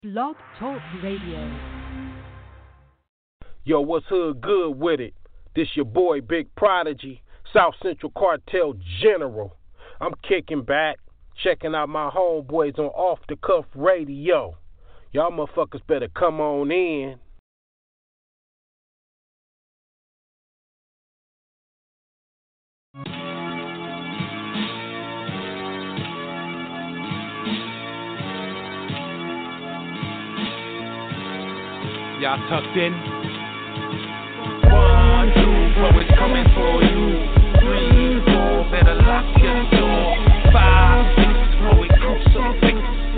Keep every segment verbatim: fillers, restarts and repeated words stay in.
Blog Talk Radio. Yo, what's hood good with it? This your boy Big Prodigy, South Central Cartel General. I'm kicking back, checking out my homeboys on Off the Cuff Radio. Y'all motherfuckers better come on in. Y'all tucked in? One, two, bro, it's coming for you. Three, four, better lock your door. Five, six, bro, it crucifix.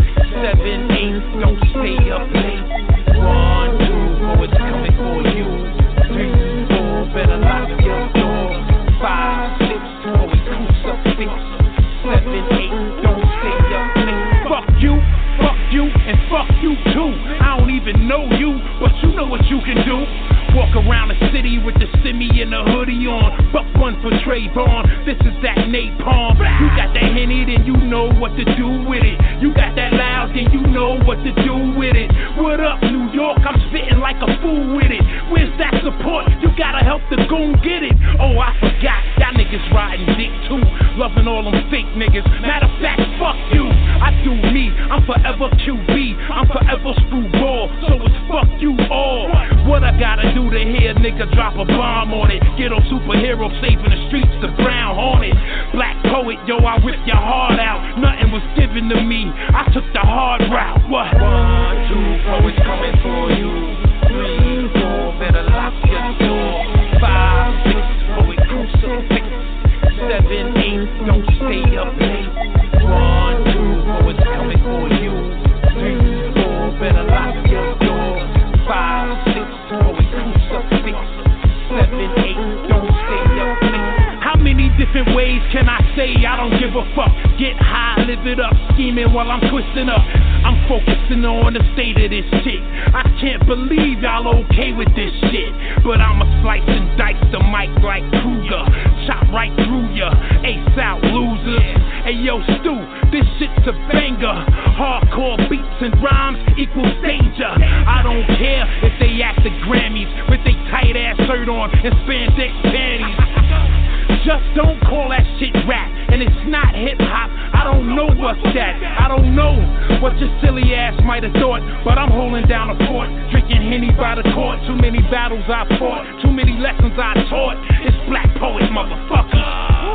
Seven, eight, don't stay up late. One, two, bro, it's coming for you. Three, four, better lock your door. Five, six, bro, it crucifix. Seven, eight, don't stay up late. Fuck you, fuck you, and fuck you too. I don't even know you, but you know what you can do. Walk around the city with the semi and the hoodie on. Buck one for Trayvon, this is that napalm. You got that Henny, then you know what to do with it. You got that loud, then you know what to do with it. What up, New York? I'm spitting like a fool with it. Where's that support? You gotta help the goon get it. Oh, I forgot, y'all niggas riding dick too. Loving all them fake niggas. Matter of fact, fuck you. I do me, I'm forever Q B. I'm forever screwball, so it's fuck you all. What I gotta do to hear a nigga drop a bomb on it? Ghetto superhero saving the streets, the brown hornet. Black poet, yo, I ripped your heart out. Nothing was given to me, I took the hard route. What? One, two, bro, it's coming for you. Three, four, better lock your door. Five, six, bro, it crucifix. Seven, eight, don't stay up late. One, two, bro, it's coming for you. Three, four, better lock your door. Five, six, bro, it crucifix. Seven, eight, don't stay up late. How many different ways can I say I don't give a fuck? Get high, live it up, scheming while I'm twisting up. I'm focusing on the state of this shit. I can't believe y'all okay with this shit. But I'ma slice and dice the mic like Kruger. Chop right through ya, ace out losers. Hey yo, Stu, this shit's a banger. Hardcore beats and rhymes equals danger. I don't care if they act the Grammys with they tight ass shirt on and spandex panties. Just don't call that shit rap, and it's not hip hop. I don't know what's that. I don't know what your silly ass might have thought, but I'm holding down a fort, drinking Henny by the court. Too many battles I fought, too many lessons I taught. It's Black Poet, motherfucker.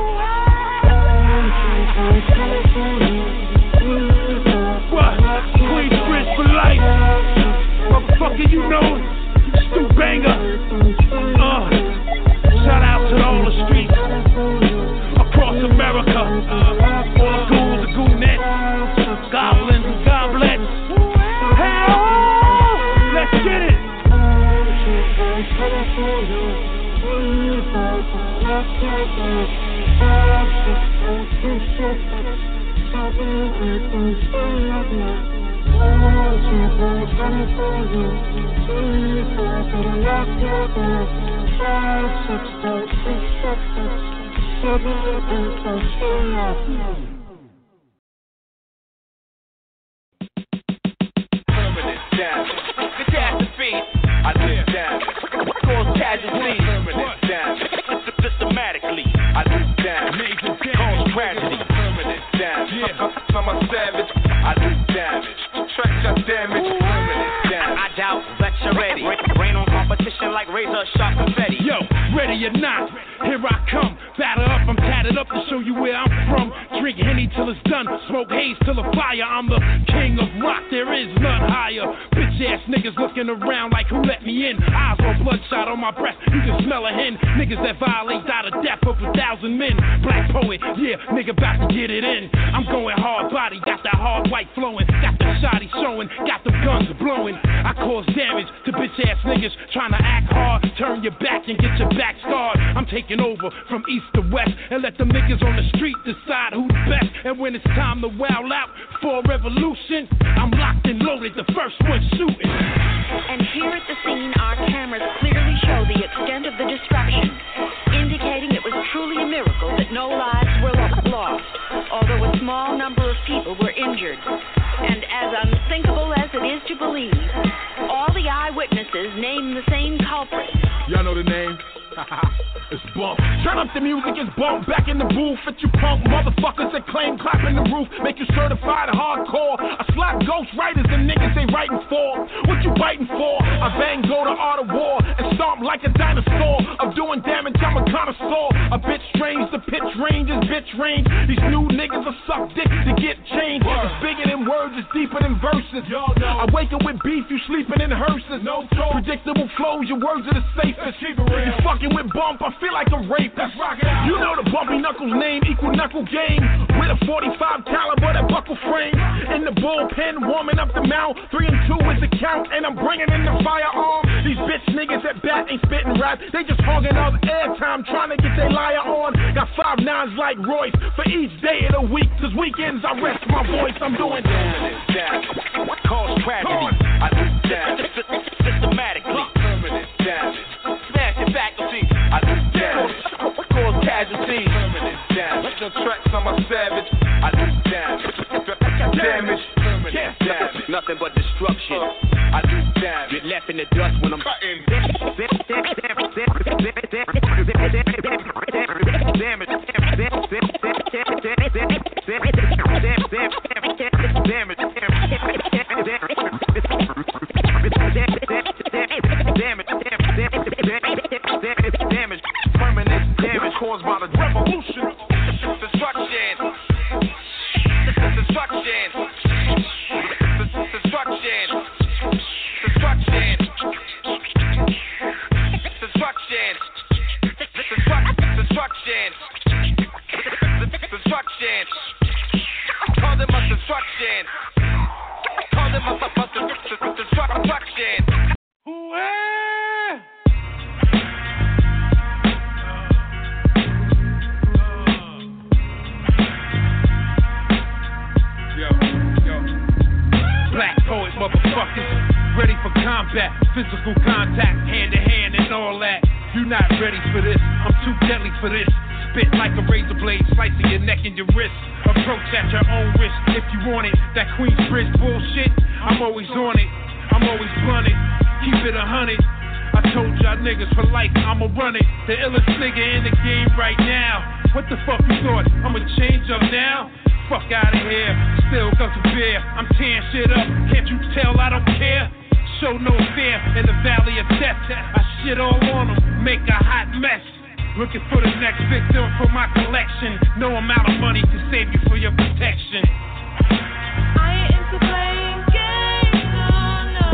What? Queensbridge for life, motherfucker. You know, Stu Banger. Uh, shout out to all the streets across America. Uh, all the ghouls, the goonettes, goblins and goblets. Hell, let's get it. Permanent damage. Catastrophe. I do damage. Cause casualties. Permanent damage. Systematically. I do damage. Cause tragedy. Permanent damage. I'm a savage. I do damage. Track just damage. Permanent damage. I doubt that you're ready. Rain on competition like razor sharp confetti. Yo, ready or not, here I come. Batter up, I'm tatted up to show you where I'm from. Drink Henny till it's done, smoke haze till the fire. I'm the king of rock, there is none higher. Bitch ass niggas looking around like who let me in. Eyes on bloodshot on my breath, you can smell a hen. Niggas that violate out of death over a thousand men. Black Poet, yeah, nigga about to get it in. I'm going hard body, got that hard white flowing. Got the shotty showing, got the guns blowing. I cause damage to bitch ass niggas trying to act hard. Turn your back and get your back scarred. I'm taking over from east to west and let them niggas on the street decide who the best. And when it's time to wow out for a revolution, I'm locked and loaded, the first one shooting. And here at the scene, our cameras clearly show the extent of the destruction, indicating it was truly a miracle that no lives were lost, although a small number of people were injured. And as unthinkable as it is to believe, name the same culprit. Y'all know the name? It's bump. Turn up the music, it's bump. Back in the booth, at you punk motherfuckers that claim clapping the roof. Make you certified hardcore. I slap ghost writers and niggas they writing for. What you biting for? I bang go to art of war and stomp like a dinosaur. I'm doing damage, I'm a connoisseur. A bit strange, the pitch range is bitch range. These new niggas will suck dick to get changed. It's bigger than words, it's deeper than verses. I wake up with beef, you sleeping in hearses. No predictable flows, your words are the safest. You fucking with bump, I feel like a rapist. You know the bumpy knuckles name, equal knuckle game. With a forty-five caliber, that buckle frame. In the bullpen, warming up the mount. Three and two is the count, and I'm bringing in the firearm. These bitch niggas at bat ain't spitting rap. They just hogging up airtime, trying to get their liar on. Got five nines like Royce for each day of the week. Cause weekends I rest my voice, I'm doing that. Cause tragedy, I do that. Systematically, permanent damage. Smash your faculty, I do damage. Cause casualties, permanent damage. No tracks on my savage, I do damage. Damage, permanent damage. Nothing but destruction, I do damage. Get left in the dust when I'm cutting. Damage, damage, damage, permanent damage caused by the revolution, destruction, destruction, destruction, destruction, destruction, destruction, destruction. Call them a destruction. Call them a destruction. Black poet motherfuckers, ready for combat, physical contact, hand to hand and all that. You not ready for this, I'm too deadly for this. Spit like a razor blade, slicing your neck and your wrist. Approach at your own risk if you want it. That Queensbridge bullshit, I'm always on it. I'm always blunted, keep it a hundred. I told y'all niggas for life, I'ma run it. The illest nigga in the game right now. What the fuck you thought, I'ma change up now? Fuck out of here, still got some beer. I'm tearing shit up, can't you tell I don't care? Show no fear in the valley of death. I shit all on them, make a hot mess. Looking for the next victim for my collection. No amount of money can save you for your protection. I ain't into playing games, no, no.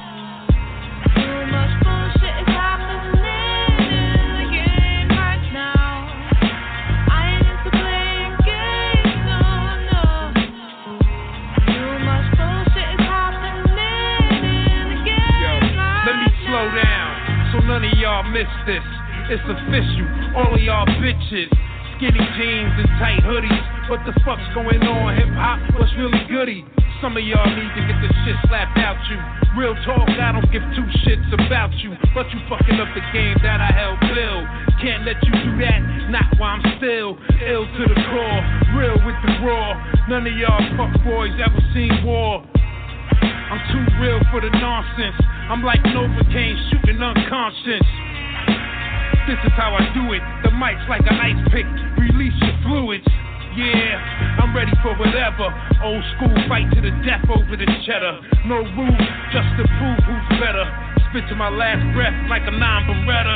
Too much bullshit is happening in the game right now. I ain't into playing games, no, no. Too much bullshit is happening in the game Yo, right now. Let me slow down, so none of y'all miss this. It's official, all of y'all bitches. Skinny jeans and tight hoodies. What the fuck's going on, hip hop? What's really goody? Some of y'all need to get the shit slapped out you. Real talk, I don't give two shits about you. But you fucking up the game that I helped build. Can't let you do that, not while I'm still ill to the core. Real with the raw. None of y'all fuck boys ever seen war. I'm too real for the nonsense. I'm like Novocaine shooting unconscious. This is how I do it. The mic's like an ice pick. Release your fluids. Yeah, I'm ready for whatever. Old school fight to the death over the cheddar. No rules, just to prove who's better. Spit to my last breath like a non-Beretta.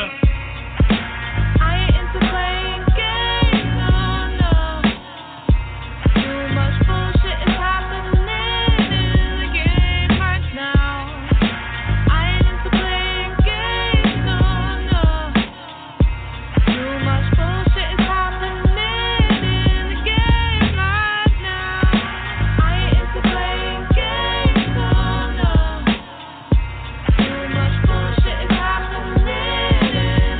I ain't into playing games, no, no. Too much bullshit is happening in the game right now. I ain't into playing games, no, no. Too much bullshit is happening in the game right now. I ain't into playing games, no, no. Too much bullshit is happening.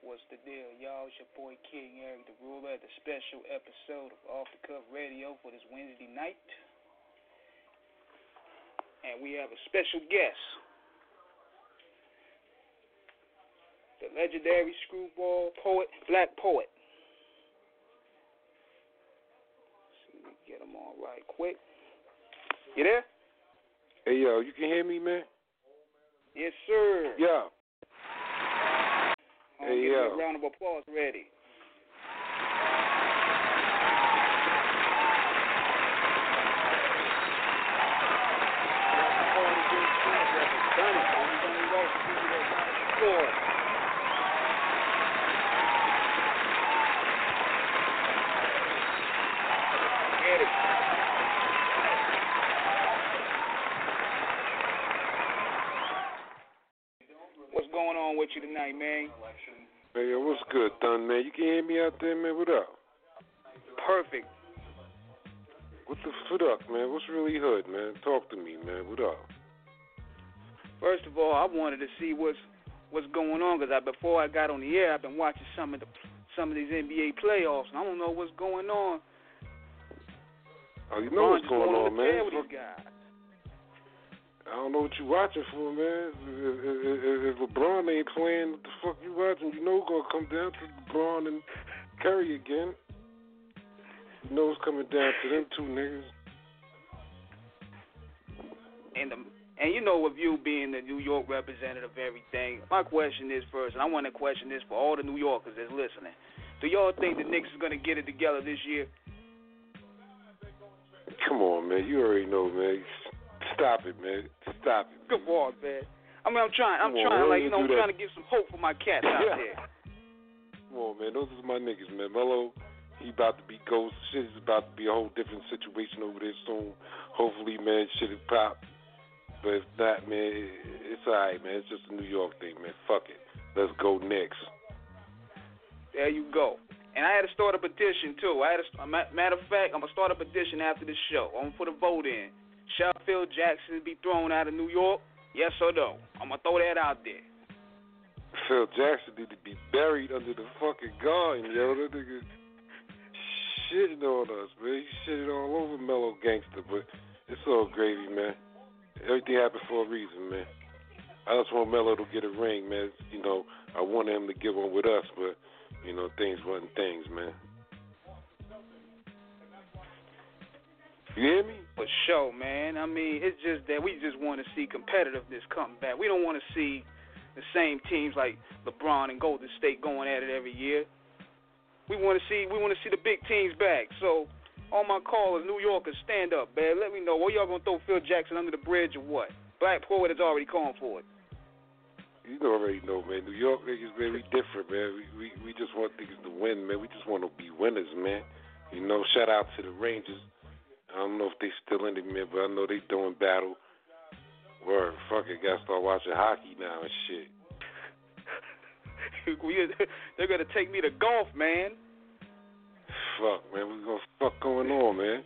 What's the deal, y'all? It's your boy King Eric the Ruler at the special episode of Off the Cuff Radio for this Wednesday night. And we have a special guest, the legendary screwball poet, black poet. Let's see if we can get him on right quick. You there? Hey, yo, you can hear me, man? Yes, sir. Yeah. Hey, yo. Get a round of applause ready. Get it. What's going on with you tonight, man? Hey, yo, what's good, Thun, man? You can hear me out there, man? What up? Perfect. What the foot up, man? What's really hood, man? Talk to me, man. What up? First of all, I wanted to see what's what's going on because I, before I got on the air, I've been watching some of the some of these N B A playoffs, and I don't know what's going on. Oh, you know what's going on, man? With these guys. I don't know what you watching for, man. If, if, if LeBron ain't playing, what the fuck you watching? You know it's going to come down to LeBron and Curry again. You know it's coming down to them two niggas. And, the, and you know, with you being the New York representative of everything, my question is first, and I want to question this for all the New Yorkers that's listening. Do y'all think the Knicks is going to get it together this year? Come on, man. You already know, man. Stop it, man. Stop it. Good boy, man. I mean, I'm trying. I'm Come trying, on, like you know, I'm that. trying to give some hope for my cats out Yeah. there. Come on, man. Those are my niggas, man. Melo, he about to be ghost. Shit is about to be a whole different situation over there soon. Hopefully, man, shit will pop. But if not, man, it's all right, man. It's just a New York thing, man. Fuck it. Let's go next. There you go. And I had to start a petition, too. I had to, matter of fact, I'm going to start a petition after this show. I'm going to put a vote in. Shall Phil Jackson be thrown out of New York? Yes or no? I'm going to throw that out there. Phil Jackson need to be buried under the fucking garden, yo. That nigga shitting on us, man. He shitted all over Mellow Gangster, but it's all gravy, man. Everything happened for a reason, man. I just want Mello to get a ring, man. You know, I wanted him to get one with us, but, you know, things wasn't things, man. You hear me? For sure, man. I mean, it's just that we just want to see competitiveness come back. We don't want to see the same teams like LeBron and Golden State going at it every year. We want to see we want to see the big teams back. So, all my callers, New Yorkers, stand up, man. Let me know. What y'all gonna throw Phil Jackson under the bridge or what? Black Poet has already calling for it. You already know, man. New York niggas, man, we different, man. We, we we just want niggas to win, man. We just want to be winners, man. You know, shout out to the Rangers. I don't know if they still in it, man, but I know they doing battle. Word, fuck it, gotta start watching hockey now and shit. They're gonna take me to golf, man. Fuck, man, what's gonna fuck going on, man?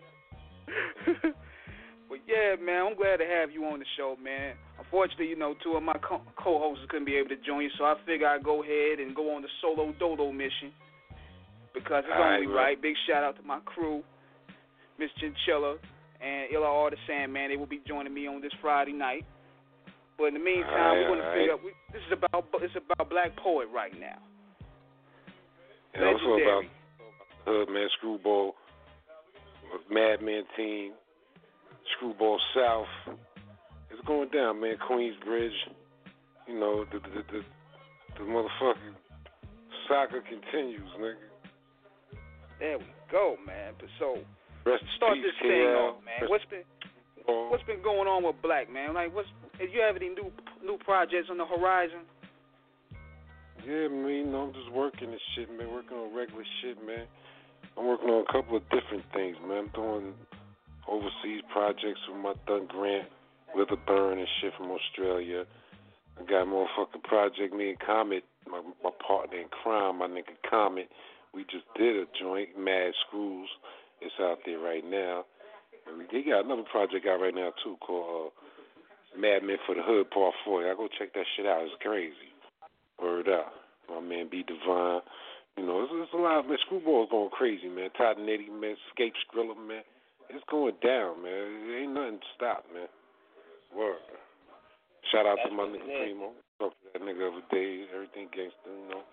But yeah, man, I'm glad to have you on the show, man. Unfortunately, you know, two of my co- co-hosts couldn't be able to join you, so I figure I'd go ahead and go on the solo dodo mission because it's All only right, right. Big shout out to my crew, Miss Chinchilla and Illa R the Sandman. They will be joining me on this Friday night. But in the meantime, right, we're going to figure right. out. We, this is about it's about Black Poet right now. Yeah, also Legendary. about Hood, man, Screwball, Madman team, Screwball South. It's going down, man. Queensbridge, you know, the the the, the motherfucking saga continues, nigga. There we go, man. But so Rest start peace, this K L. thing off, man. Rest What's been ball. what's been going on with Black, man? Like, what's if you have any new new projects on the horizon? Yeah, man, you know, I'm just working and shit, man. Working on regular shit, man. I'm working on a couple of different things, man. I'm doing overseas projects with my Thun Grant, Witherburn and shit from Australia. I got a motherfucking project, me and Comet, my, my partner in crime, my nigga Comet. We just did a joint, Mad Screws. It's out there right now. And we they got another project out right now, too, called uh, Mad Men for the Hood, Part four. I go check that shit out. It's crazy. Word up. My man B Divine. You know, it's, it's a lot, man. Screwball's going crazy, man. Todd Nitty, man. Escape Skrilla, man. It's going down, man. There ain't nothing to stop, man. Word. Shout out That's to my nigga Primo. Talked to that nigga every day. Everything gangster, you know.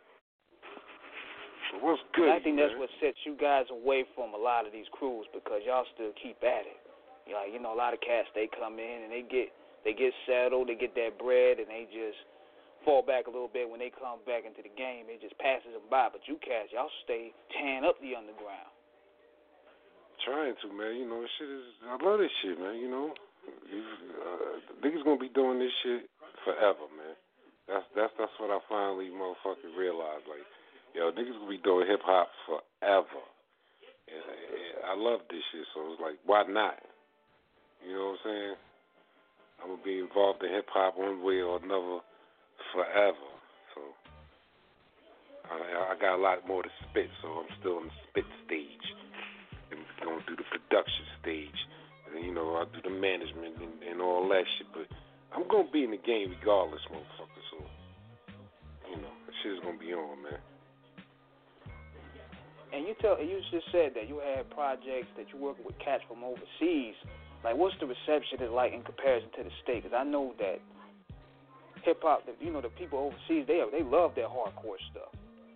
But what's good? I think man? that's what sets you guys away from a lot of these crews because y'all still keep at it. You know, you know, a lot of cats, they come in and they get they get settled, they get that bread, and they just fall back a little bit. When they come back into the game, it just passes them by. But you cats, y'all stay tearing up the underground. Trying to, man. You know, shit is. I love this shit, man. You know, uh, niggas gonna be doing this shit forever, man. That's that's that's what I finally motherfucking realized. Like, yo, niggas gonna be doing hip hop forever. And, and I love this shit, so it's like, why not? You know what I'm saying? I'm gonna be involved in hip hop one way or another forever. So I, I got a lot more to spit, so I'm still in the spit stage. And going through the production stage. And, you know, I do the management and, and all that shit. But I'm going to be in the game regardless, motherfucker. So, you know, that shit is going to be on, man. And you tell you just said that you had projects that you working with cats from overseas. Like, what's the reception is like in comparison to the state? Because I know that hip-hop, you know, the people overseas, they they love their hardcore stuff.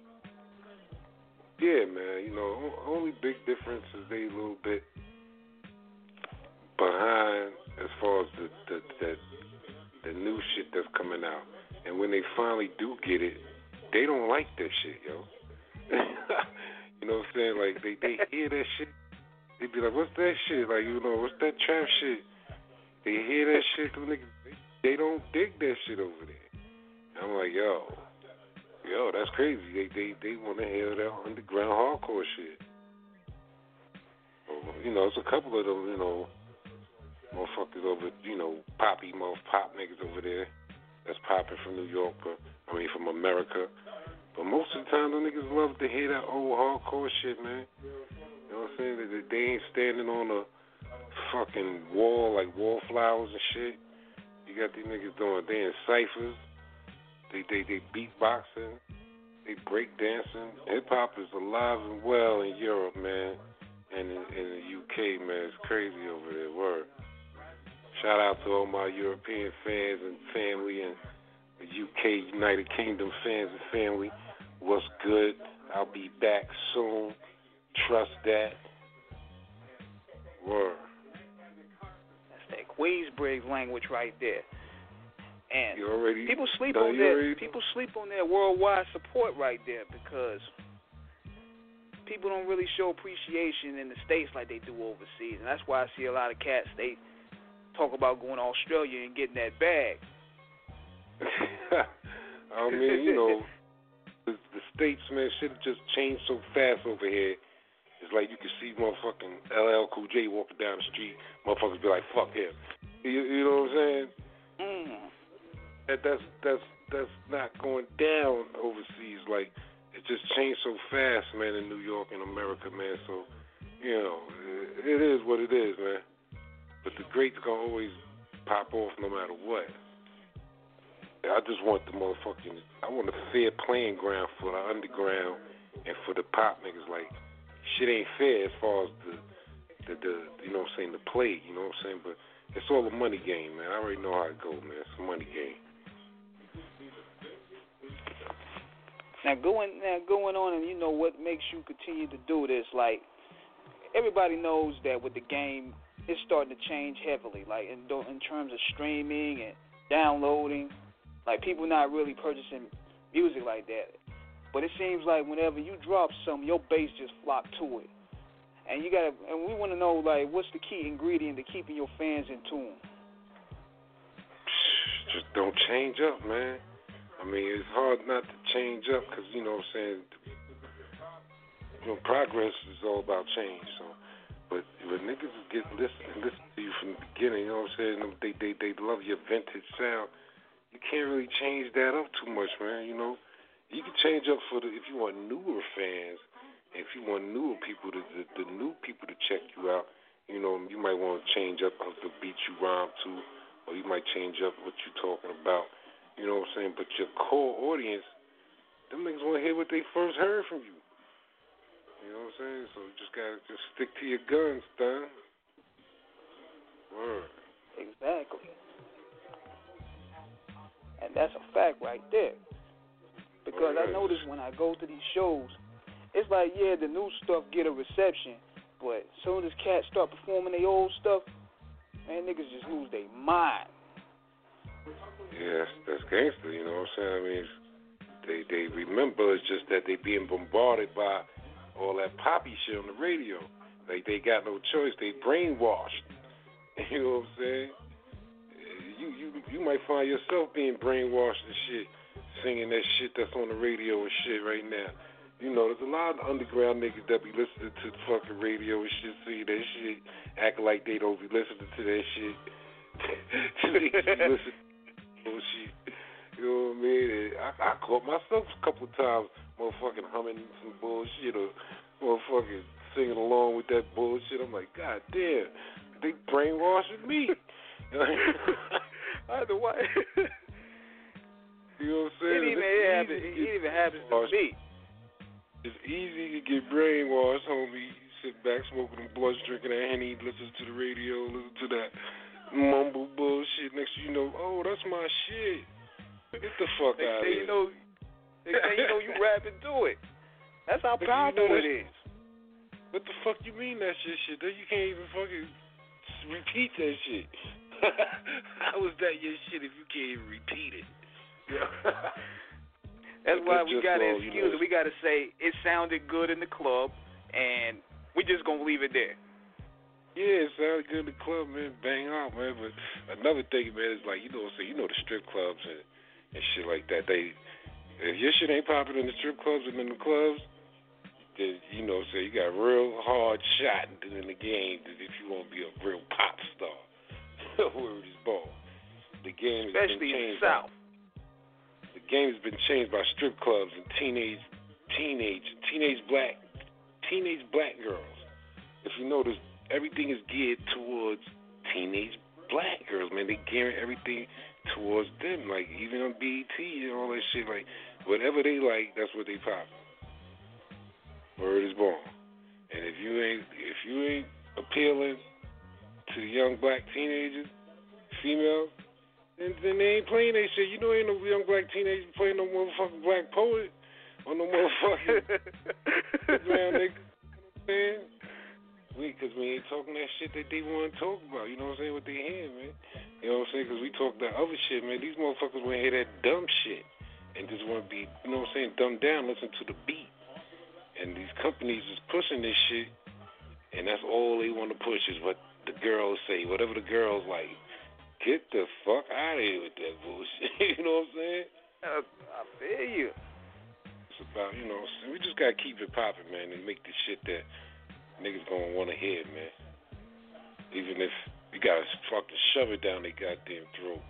Yeah, man. You know, only big difference is they a little bit behind as far as the the, the the new shit that's coming out. And when they finally do get it, they don't like that shit, yo. You know what I'm saying? Like, they, they hear that shit, they be like, what's that shit? Like, you know, what's that trap shit? They hear that shit, them niggas, they, they don't dig that shit over there. And I'm like, yo, yo, that's crazy. They they, they want to hear that underground hardcore shit. So, you know, it's a couple of them, you know, motherfuckers over, you know, poppy, mother pop niggas over there that's popping from New York, or, I mean, from America. But most of the time, the niggas love to hear that old hardcore shit, man. You know what I'm saying? They, they ain't standing on a fucking wall like wallflowers and shit. You got these niggas doing, they in ciphers. They they they beatboxing. They break dancing. Hip hop is alive and well in Europe, man, and in, in the U K, man. It's crazy over there. Word. Shout out to all my European fans and family and the U K, United Kingdom fans and family. What's good? I'll be back soon. Trust that. Word. That's that Queensbridge language right there. And you already, people sleep no, on that. Already... People sleep on that worldwide support right there because people don't really show appreciation in the States like they do overseas, and that's why I see a lot of cats. They talk about going to Australia and getting that bag. I mean, you know, the, the States, man, shit just changed so fast over here. It's like you can see motherfucking L L Cool J walking down the street. Motherfuckers be like, fuck him. You, you know what I'm saying? Mm. That, that's that's that's not going down overseas. Like, it just changed so fast, man, in New York and America, man. So, you know, it, it is what it is, man. But the greats gonna always pop off no matter what. I just want the motherfucking, I want a fair playing ground for the underground and for the pop niggas. Like, shit ain't fair as far as the, the, the you know what I'm saying, the play, you know what I'm saying? But it's all a money game, man. I already know how it go, man. It's a money game. Now going now going on, and you know what makes you continue to do this? Like, everybody knows that with the game, it's starting to change heavily. Like in in terms of streaming and downloading, like people not really purchasing music like that. But it seems like whenever you drop something, your base just flock to it. And you gotta, and we want to know, like, what's the key ingredient to keeping your fans in tune? Just don't change up, man. I mean, it's hard not to change up because, you know what I'm saying, you know, progress is all about change. So, but when niggas get listen, listen to you from the beginning, you know what I'm saying, they, they, they love your vintage sound, you can't really change that up too much, man, you know. You can change up for the, if you want newer fans, if you want newer people, to, the, the new people to check you out, you know, you might want to change up of the beat you rhyme to, or you might change up what you're talking about. You know what I'm saying? But your core audience, them niggas want to hear what they first heard from you. You know what I'm saying? So you just gotta just stick to your guns, son. Word. Exactly. And that's a fact right there. Because Right. I notice when I go to these shows, it's like, yeah, the new stuff get a reception, but as soon as cats start performing their old stuff, man, niggas just lose their mind. Yeah, that's, that's gangster, you know what I'm saying? I mean, they they remember, it's just that they being bombarded by all that poppy shit on the radio. Like, they got no choice. They brainwashed. You know what I'm saying? You, you, you might find yourself being brainwashed and shit, singing that shit that's on the radio and shit right now. You know, there's a lot of underground niggas that be listening to the fucking radio and shit, see that shit, acting like they don't be listening to that shit. Niggas be listening to bullshit. You know what I mean? And I, I caught myself a couple of times motherfucking humming some bullshit or motherfucking singing along with that bullshit. I'm like, God damn, they brainwashing me. I don't know why. You know what I'm saying? It even, it happen, it even happens to me. It's easy to get brainwashed, homie. You sit back smoking them blunts, drinking that Henny, listen to the radio, listen to that mumble bullshit. Next thing you know, oh, that's my shit. Get the fuck Next out of thing here. you know, next thing you know, you rapping to it. That's how Next thing powerful you know, it is. What the fuck you mean that shit shit? You can't even fucking repeat that shit. How is that your shit if you can't even repeat it? That's why we got to all, excuse you know, it. We got to say it sounded good in the club, and we just gonna leave it there. Yeah, it sounded good in the club, man. Bang out, man. But another thing, man, is like, you know, so you know the strip clubs and, and shit like that. They, if your shit ain't popping in the strip clubs and in the clubs, then you know, so you got real hard shot in the game if you want to be a real pop star. Word is ball. The game has Especially been in changed. the South. By, the game has been changed by strip clubs and teenage, teenage, teenage black, teenage black girls. If you notice, everything is geared towards teenage black girls, man. They gearing everything towards them. Like, even on B E T and all that shit, like, whatever they like, that's what they pop. Word is born. And if you ain't, if you ain't appealing to the young black teenagers, female, then, then they ain't playing that shit. You know, ain't no young black teenagers playing no motherfucking black poet or no motherfucking ground nigga. You know what I'm saying? We, cause we ain't talking that shit that they want to talk about. You know what I'm saying? What they hear, man. You know what I'm saying? Cause we talk that other shit, man. These motherfuckers want to hear that dumb shit and just want to be, you know what I'm saying, dumbed down, listen to the beat. And these companies is pushing this shit, and that's all they want to push is what the girls say, whatever the girls like. Get the fuck out of here with that bullshit. You know what I'm saying? Uh, I feel you. It's about, you know, we just got to keep it popping, man, and make the shit that niggas going to want to hear, man. Even if you got to fucking shove it down their goddamn throat.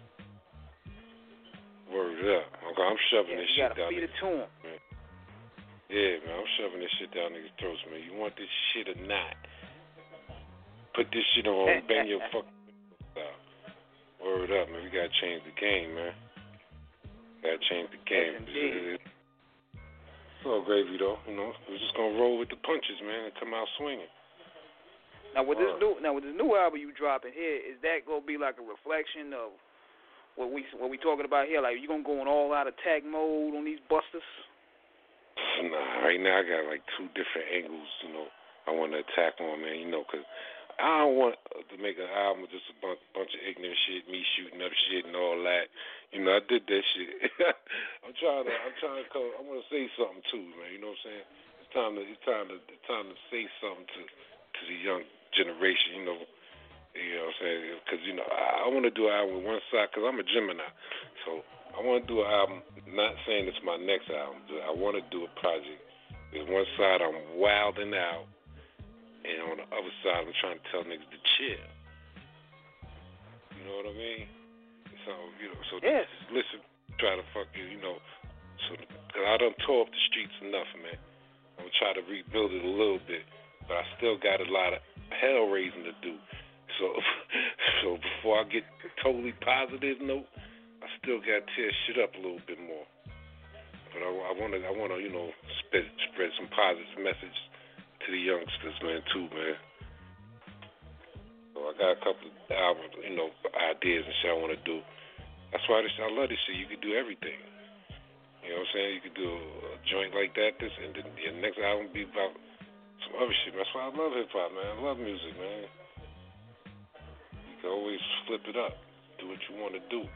Word up. Okay, I'm shoving Yeah, this you shit gotta down feed niggas' it to 'em. man. Yeah, man, I'm shoving this shit down niggas' throats, man. You want this shit or not? Put this shit on, bang your fucking out. Word up, man. We gotta change the game, man. Gotta change the game. Yes, indeed. It's all gravy, though. You know, we're just gonna roll with the punches, man, and come out swinging. Now with Word. this new, now with this new album you dropping here, is that gonna be like a reflection of what we what we talking about here? Like, you gonna go in all out attack mode on these busters? Nah, right now I got like two different angles, you know, I want to attack on, man, you know, because I don't want to make an album with just a bunch, bunch of ignorant shit, me shooting up shit and all that. You know, I did that shit. I'm trying to, I'm trying to, come, I want to say something too, man. You know what I'm saying? It's time to, it's time to, it's time to say something to, to the young generation. You know, you know what I'm saying? Because you know, I, I want to do an album with one side because I'm a Gemini, so I want to do an album. Not saying it's my next album, but I want to do a project. With one side I'm wilding out, and on the other side I'm trying to tell niggas to chill. You know what I mean? So you know, so yes. just listen, try to fucking, you know. So cause I done tore up the streets enough, man. I'm gonna try to rebuild it a little bit, but I still got a lot of hell raising to do. So, so before I get totally positive note, I still got to tear shit up a little bit more. But I, I want to, I want to, you know, spread, spread some positive message to the youngsters, man, too, man. So I got a couple of albums, you know, ideas and shit I want to do. That's why this, I love this shit. You can do everything. You know what I'm saying? You could do a joint like that, this, and then the next album be about some other shit. That's why I love hip hop, man. I love music, man. You can always flip it up, do what you want to do.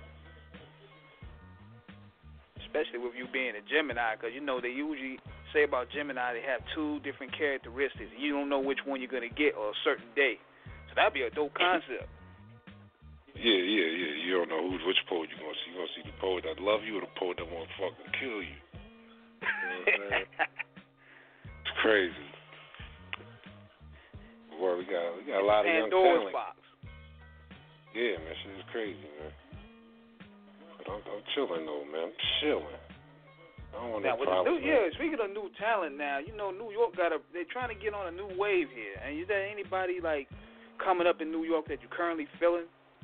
Especially with you being a Gemini, because you know they usually say about Gemini they have two different characteristics. You don't know which one you're gonna get on a certain day, so that'd be a dope concept. Yeah, yeah, yeah. You don't know who's which poet you're gonna see. You're gonna see the poet that love you or the poet that wanna fucking kill you. You know what I'm saying? It's crazy. Boy, we got we got a lot of young talent. Box. Yeah, man, shit is crazy, man. But I'm, I'm chilling though, man. I'm chilling. I don't want now, no problems. New, yeah, speaking of new talent, now you know New York got a. They're trying to get on a new wave here. And is there anybody like coming up in New York that you're currently feeling?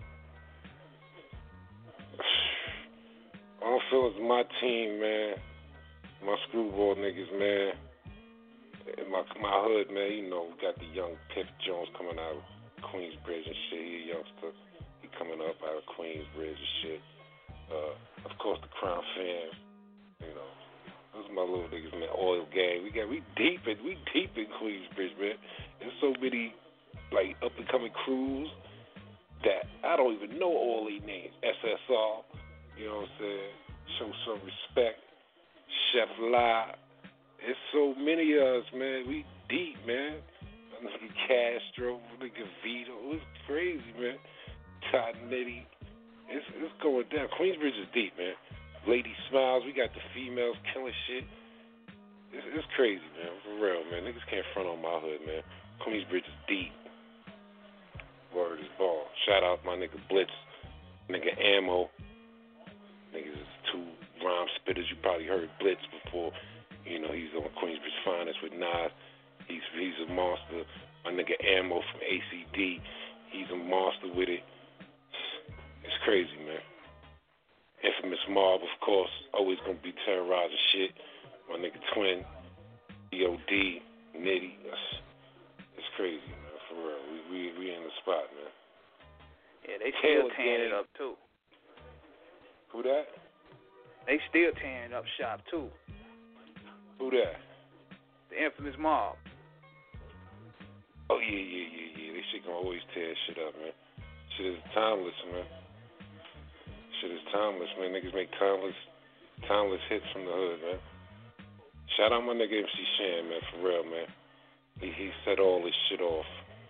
All I feel is my team, man. My screwball niggas, man. In my my hood, man. You know, we got the young Pip Jones coming out of Queensbridge and shit. He a youngster. He coming up out of Queensbridge and shit. Uh, of course, the Crown fam. You know, those are my little niggas, man. Oil gang. We got we deep in we deep in Queensbridge, man. There's so many like up and coming crews that I don't even know all these names. S S R. You know what I'm saying? Show some respect. Chef La. There's so many of us, man. We deep, man. Nigga Castro, nigga Vito. It's crazy, man. Todd Nitty. It's, it's going down. Queensbridge is deep, man. Lady Smiles. We got the females killing shit. It's, it's crazy, man. For real, man. Niggas can't front on my hood, man. Queensbridge is deep. Word is ball. Shout out my nigga Blitz. Nigga Ammo. Niggas is two rhyme spitters. You probably heard Blitz before. You know, he's on Queensbridge Finest with Nas. He's he's a monster. My nigga Ammo from A C D. He's a monster with it. It's crazy, man. Infamous Mob, of course. Always gonna be terrorizing shit. My nigga Twin. D O D. Nitty. It's, it's crazy, man. For real. We, we, we in the spot, man. Yeah, they still tearing it up, too. Who that? They still tearing up shop, too. Who that? The Infamous Mob. Oh, yeah, yeah, yeah, yeah. They shit gonna always tear shit up, man. Shit is timeless, man. Shit is timeless, man. Niggas make timeless, timeless hits from the hood, man. Shout out my nigga M C Shan, man, for real, man. He, he set all this shit off.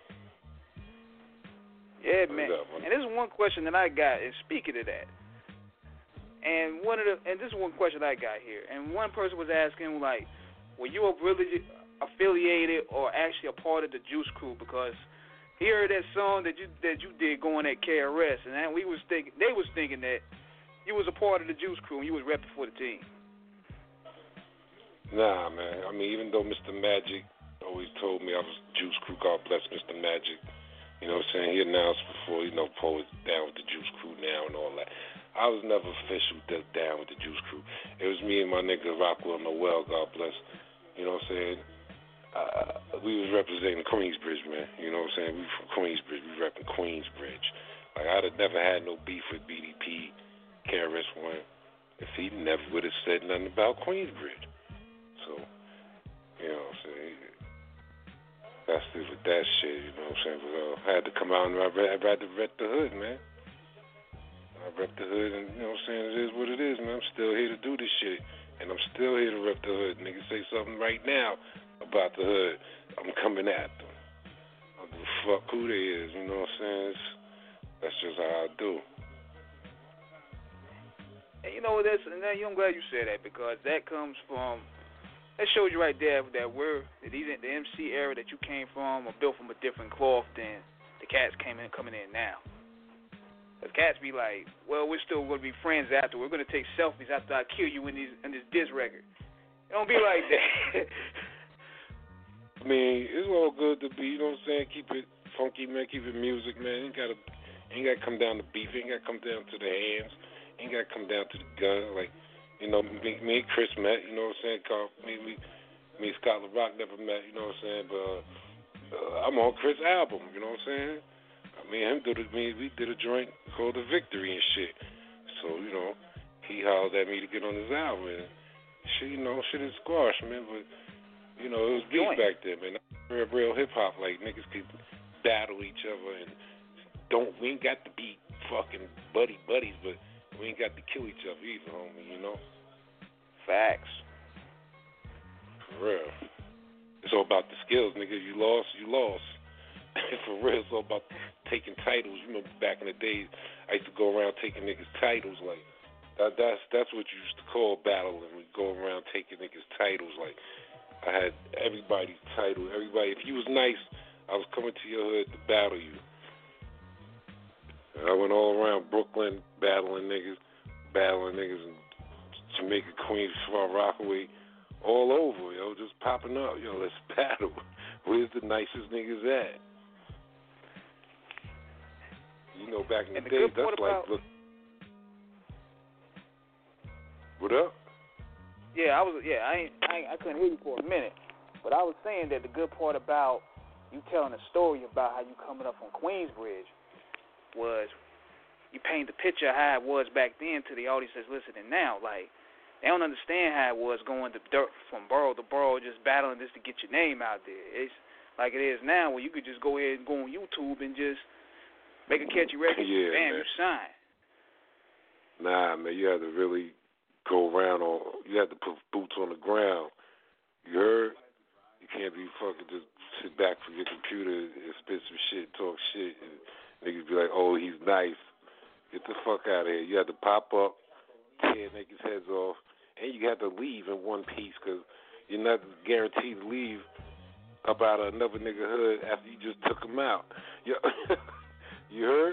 Yeah, man. Up, man. And this is one question that I got, and speaking of that, and one of the, and this is one question I got here, and one person was asking, like, were you really affiliated or actually a part of the Juice Crew? Because he heard that song that you that you did going at K R S, and then we was thinking, they was thinking that you was a part of the Juice Crew and you was repping for the team. Nah, man. I mean, even though Mister Magic always told me I was Juice Crew, God bless Mister Magic. You know what I'm saying? He announced before, you know, Poe is down with the Juice Crew now and all that. I was never official down with the Juice Crew. It was me and my nigga Rockwell Noel, God bless. You know what I'm saying? Uh, we was representing Queensbridge, man. You know what I'm saying? We from Queensbridge. We repping Queensbridge. Like, I'd have never had no beef with B D P, K R S One, if he never would have said nothing about Queensbridge. So, you know what I'm saying? That's it with that shit, you know what I'm saying? But uh, I had to come out and I had to rep the hood, man. I rep the hood, and you know what I'm saying? It is what it is, man. I'm still here to do this shit, and I'm still here to rep the hood. Niggas say something right now about the hood, I'm coming at them. I don't give a fuck who they is, you know what I'm saying? It's, that's just how I do. And you know what? That's, and I'm glad you said that, because that comes from, that shows you right there that we're, that even the M C era that you came from are built from a different cloth than the cats came in coming in now. Because cats be like, well, we're still going to be friends after. We're going to take selfies after I kill you in, these, in this diss record. It don't be like that. I mean, it's all good to be, you know what I'm saying? Keep it funky, man. Keep it music, man. Ain't got to ain't got to come down to beef. Ain't got to come down to the hands. Ain't got to come down to the gun. Like, You know, me, me and Chris met. You know what I'm saying? Carl, me, me, me and Scott LaRock never met. You know what I'm saying? But uh, uh, I'm on Chris' album. You know what I'm saying? Me and him did a, me, we did a joint called The Victory and shit. So you know, he hollered at me to get on his album. And shit, you know, shit is squash, man. But you know, it was beef back then, man. Real, real hip hop, like niggas could battle each other and don't. We ain't got to be fucking buddy buddies, but we ain't got to kill each other either, homie. You know. Facts. For real. It's all about the skills, nigga. You lost, you lost. For real, it's all about taking titles. You remember back in the days, I used to go around taking niggas titles, like that, that's that's what you used to call battling. We go around taking niggas titles, like I had everybody's title. Everybody, if you was nice, I was coming to your hood to battle you. And I went all around Brooklyn battling niggas, battling niggas in Jamaica, Queens, Far Rockaway, all over, yo, just popping up. Yo, let's battle. Where's the nicest niggas at? You know, back in the, the day, that's about, like, look. What up? Yeah, I was. Yeah, I ain't, I ain't, I couldn't hear you for a minute, but I was saying that the good part about you telling a story about how you coming up on Queensbridge was you paint the picture of how it was back then to the audience that's listening now. Like, they don't understand how it was going to dirt from borough to borough, just battling just to get your name out there. It's like it is now, where you could just go ahead and go on YouTube and just make a catchy record, yeah, bam, man. you sign. Nah, man, you had to really go around on. You had to put boots on the ground. You heard? You can't be fucking just sit back from your computer and spit some shit, talk shit, and niggas be like, "Oh, he's nice." Get the fuck out of here. You had to pop up, tear niggas' heads off, and you had to leave in one piece because you're not guaranteed to leave up out of another nigga hood after you just took him out. You, you heard?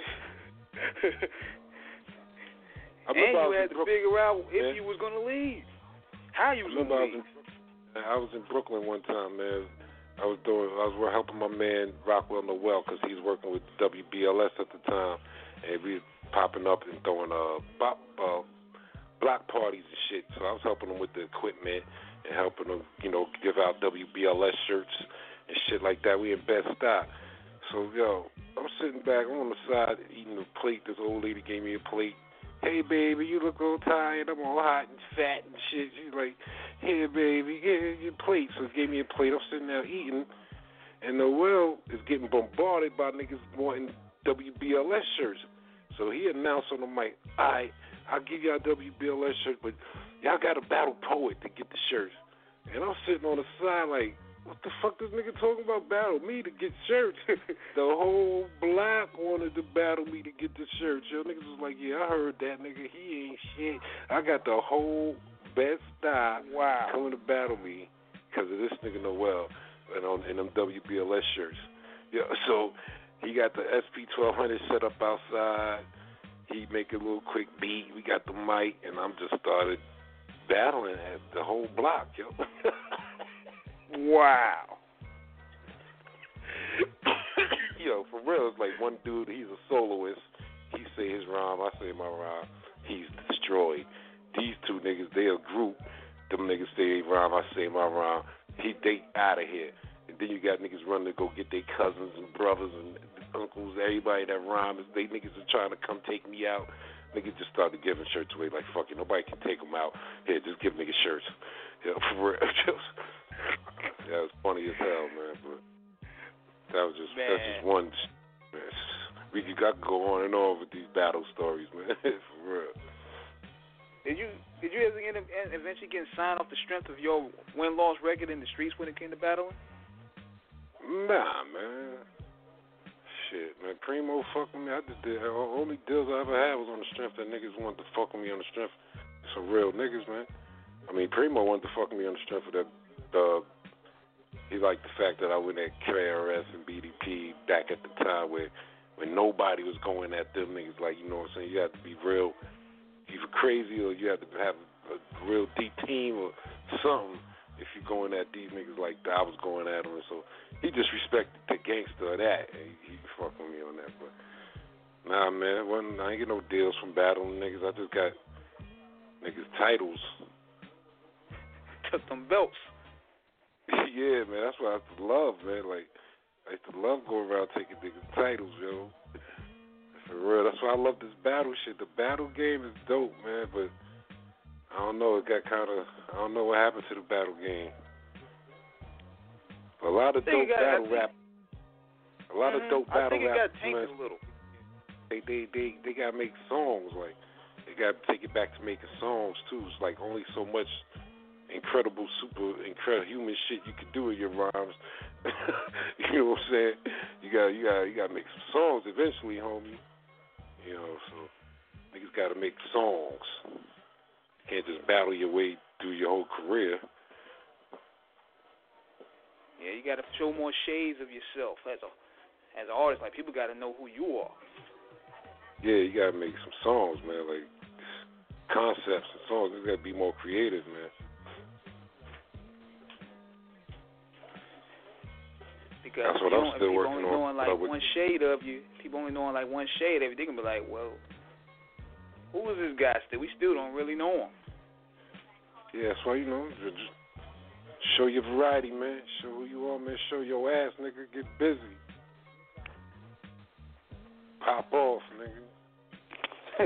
I and you I had to Brook- figure out if man. you was going to leave, how you was going to I leave. was, in, I was in Brooklyn one time, man. I was doing, I was helping my man Rockwell Noel because he's working with W B L S at the time, and we was popping up and throwing uh, bop, uh, block parties and shit. So I was helping him with the equipment and helping him, you know, give out W B L S shirts and shit like that. We in Bed-Stuy. So yo, I'm sitting back, I'm on the side eating a plate. This old lady gave me a plate. Hey baby, you look all tired. I'm all hot and fat and shit. She's like, here baby, get your plate. So she gave me a plate. I'm sitting there eating, and Noel is getting bombarded by niggas wanting W B L S shirts. So he announced on the mic, all right, I'll give y'all W B L S shirts, but y'all got to battle Poet to get the shirts. And I'm sitting on the side like, what the fuck this nigga talking about battle me to get shirts? The whole block wanted to battle me to get the shirts. Yo, niggas was like, yeah, I heard that nigga. He ain't shit. I got the whole Bed-Stuy wow. coming to battle me because of this nigga Noel and on in them W B L S shirts. Yeah, so he got the S P twelve hundred set up outside. He make a little quick beat. We got the mic, and I'm just started battling at the whole block, yo. Wow. Yo, for real, it's like one dude, he's a soloist. He say his rhyme, I say my rhyme. He's destroyed. These two niggas, they a group. Them niggas say they rhyme, I say my rhyme. He, they out of here. And then you got niggas running to go get their cousins and brothers and uncles, everybody that rhyme. They niggas are trying to come take me out. Niggas just started giving shirts away like, fuck it, nobody can take them out. Here, just give niggas shirts. Yeah, for real. Just, that was funny as hell, man. But that was just man. that's just one. Man. We could got to go on and on with these battle stories, man. For real. Did you did you ever end up eventually getting signed off the strength of your win-loss record in the streets when it came to battling? Nah, man. Shit, man. Primo fucked with me. I just did. The only deals I ever had was on the strength that niggas wanted to fuck with me on the strength. Some real niggas, man. I mean, Primo wanted to fuck with me on the strength of that. Uh, he liked the fact that I went at K R S and B D P back at the time where when nobody was going at them niggas. Like, you know what I'm saying? You had to be real, either crazy or you had to have a real deep team or something if you're going at these niggas like that. I was going at them. And so he just respected the gangster of that. And he, he fucked with me on that. But nah, man, wasn't, I ain't get no deals from battling niggas. I just got Niggas titles. Took them belts. Yeah, man, that's what I used to love, man. Like, I used to love going around taking niggas titles, yo. For real, that's why I love this battle shit. The battle game is dope, man, but I don't know, it got kind of, I don't know what happened to the battle game. But a lot of dope got, battle rap, a lot mm-hmm. of dope battle rap. I think it got tainted a little. They, they, they, they got to make songs, like, they got to take it back to making songs, too. It's like only so much incredible, super, incredible human shit you can do with your rhymes. You know what I'm saying? You got, you got, you got to make some songs eventually, homie. You know, so niggas got to make songs. You can't just battle your way through your whole career. Yeah, you got to show more shades of yourself as a, as an artist. Like, people got to know who you are. Yeah, you got to make some songs, man. Like concepts and songs. You got to be more creative, man. Because that's what you I'm still people working only on. Knowing like one shade of you, people only knowing like one shade of you, they can be like, well, who is this guy still? We still don't really know him. Yeah, that's why, you know, just show your variety, man. Show who you are, man. Show your ass, nigga. Get busy. Pop off, nigga.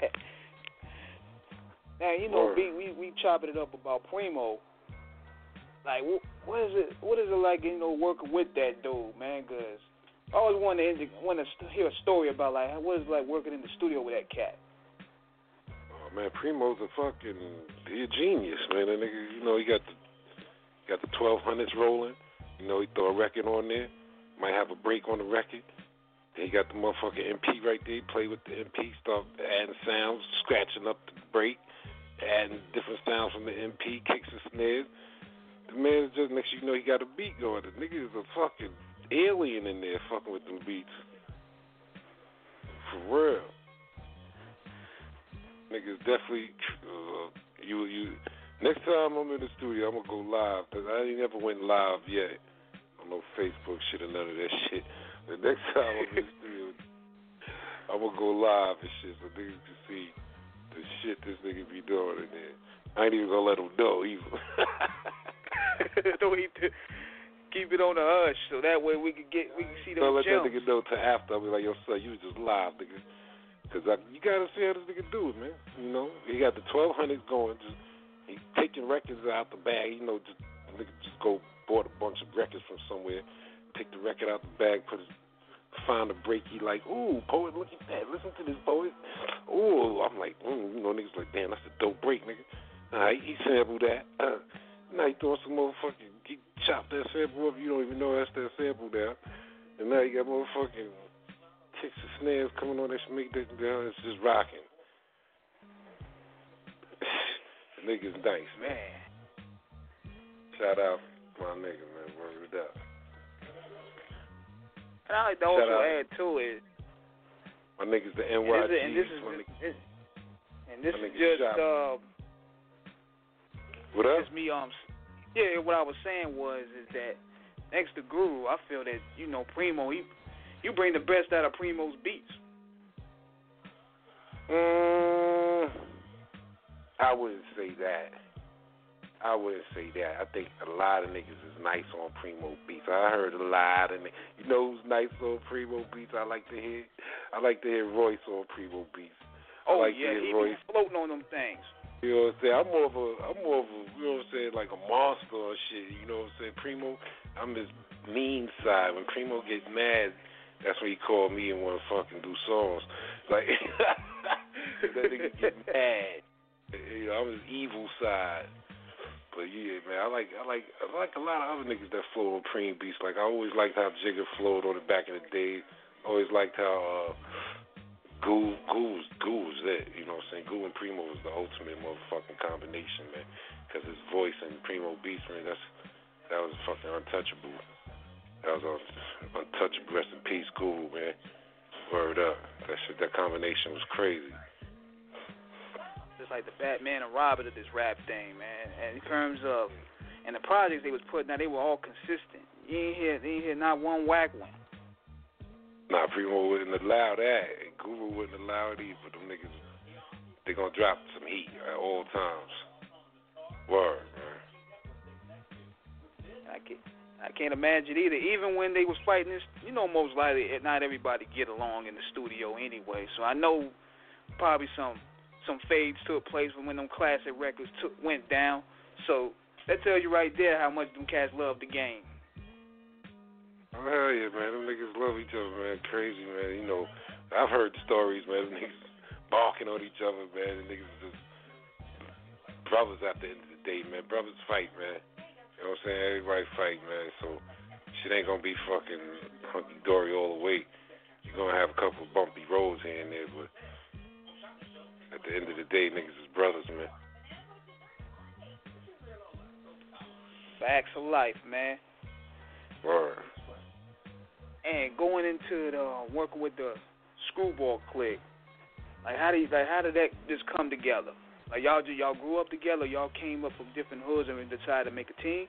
Now, you know, we, we we chopping it up about Primo. Like, what is it? What is it like, you know, working with that dude, man? Cause I always want to want to hear a story about like what is it like working in the studio with that cat. Oh man, Primo's a fucking he a genius, man. That nigga, you know, he got the got the twelve hundreds rolling. You know, he throw a record on there. Might have a break on the record. Then he got the motherfucking M P right there. He play with the M P, start adding sounds, scratching up the break, adding different sounds from the M P, kicks and snares. The man just, next you know, he got a beat going. The nigga is a fucking alien in there fucking with them beats. For real. Niggas definitely, uh, you, you, next time I'm in the studio, I'm going to go live. Cause I ain't never went live yet on no Facebook shit or none of that shit. The next time I'm in the studio, I'm going to go live and shit so niggas can see the shit this nigga be doing in there. I ain't even going to let them know either. Don't need to keep it on the hush so that way we can get we can see those Don't let gems. that nigga know till after. I'll be like, yo, son, you was just live, nigga. Because you got to see how this nigga do it, man. You know, he got the twelve hundreds going. Just he taking records out the bag. You know, just nigga just go bought a bunch of records from somewhere, pick the record out the bag, put his, find a break. He like, ooh, poet, look at that. Listen to this, poet. Ooh, I'm like, mm, you know, niggas like, damn, that's a dope break, nigga. All right, he sampled that. Uh, now he throwing some motherfucking, he chopped that sample up. You don't even know that's that sample there. And now you got motherfucking kicks and snares coming on that shit, make that down. It's just rocking. The nigga's nice, man. Shout out my nigga, man. Word it up. And I like to also add to it. My niggas, the N Y G. And this is, and this is, this, and this is just, uh, what up? Just me, um, yeah, what I was saying was is that next to Guru, I feel that, you know, Primo, he, you bring the best out of Primo's beats. Mm, I wouldn't say that. I wouldn't say that. I think a lot of niggas is nice on Primo beats. I heard a lot of niggas. You know who's nice on Primo beats? I like to hear. I like to hear Royce on Primo beats. Oh I like yeah, to hear he Royce. be floating on them things. You know what I'm saying? I'm more of a, I'm more of a, you know what I'm saying, like a monster or shit. You know what I'm saying? Primo, I'm his mean side. When Primo gets mad, that's when he call me and want to fucking do songs. Like, that nigga get mad. You know, I'm his evil side. But yeah, man, I like, I like, I like a lot of other niggas that flow on Preem beats. Like I always liked how Jigga flowed on it back in the day. Always liked how uh, Goo, Goo was, Goo was it. You know what I'm saying? Goo and Primo was the ultimate motherfucking combination, man. Because his voice and Primo beats, man, that's that was fucking untouchable. That was uh, untouchable. Rest in peace, Goo, man. Word up. That shit, that combination was crazy. Just like the Batman and Robin of this rap thing, man. And in terms of, and the projects they was putting out, they were all consistent. You ain't hear, you ain't hear not one whack one. Nah, Primo wouldn't allow that. And Guru wouldn't allow it either. Them niggas, they gonna drop some heat at all times. Word, man. I can't, I can't imagine either. Even when they was fighting this, you know, most likely not everybody get along in the studio anyway. So I know probably some some fades took place when them classic records took, went down. So that tells you right there how much them cats love the game. Oh, hell yeah, man. Them niggas love each other, man. Crazy, man. You know, I've heard the stories, man. Them niggas barking on each other, man. The niggas just brothers at the end of the day, man. Brothers fight, man. You know what I'm saying? Everybody fight, man. So shit ain't gonna be fucking hunky-dory all the way. You're gonna have a couple of bumpy roads here and there, but at the end of the day, niggas is brothers, man. Facts of life, man. Word. And going into the uh, working with the Screwball Clique, like how did like how did that just come together? Like y'all y'all grew up together, y'all came up from different hoods and decided to make a team.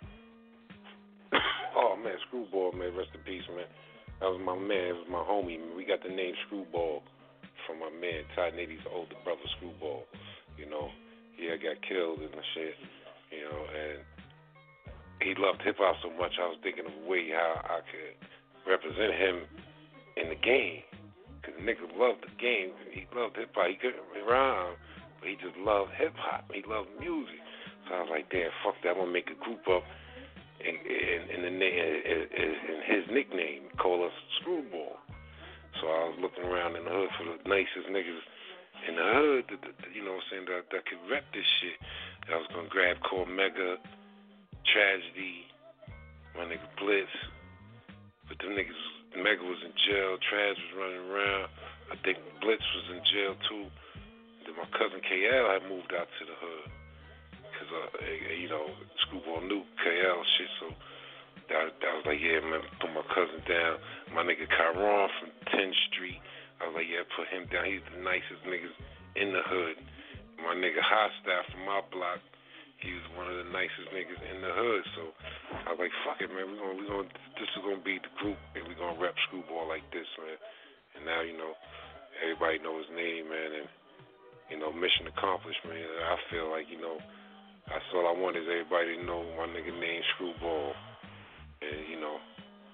Oh man, Screwball, man, rest in peace, man. That was my man, it was my homie. Man. We got the name Screwball from my man Ty Nitty's older brother Screwball. You know, he had got killed and shit. You know, and he loved hip hop so much. I was thinking of a way how I could represent him in the game. Because the nigga loved the game. He loved hip hop. He couldn't rhyme, but he just loved hip hop. He loved music. So I was like, damn, fuck that. I'm going to make a group up in, in, in, the na- in, in his nickname. Call us Screwball. So I was looking around in the hood for the nicest niggas in the hood, that, that, you know what I'm saying, that, that could rep this shit. I was going to grab Cormega, Tragedy, my nigga Blitz. But them niggas, Mega was in jail, Traz was running around. I think Blitz was in jail too. Then my cousin K L had moved out to the hood. Because, uh, you know, Screwball knew K L shit, so that, that was like, yeah, man, put my cousin down. My nigga Kyron from tenth Street, I was like, yeah, put him down. He's the nicest niggas in the hood. My nigga Hostile from my block, he was one of the nicest niggas in the hood. So I was like, fuck it, man. We're gonna, we gonna, this is gonna be the group, and we're gonna rep Screwball like this, man. And now, you know, everybody know his name, man. And you know, mission accomplished, man. I feel like, you know, that's all I want is everybody to know my nigga named Screwball. And you know,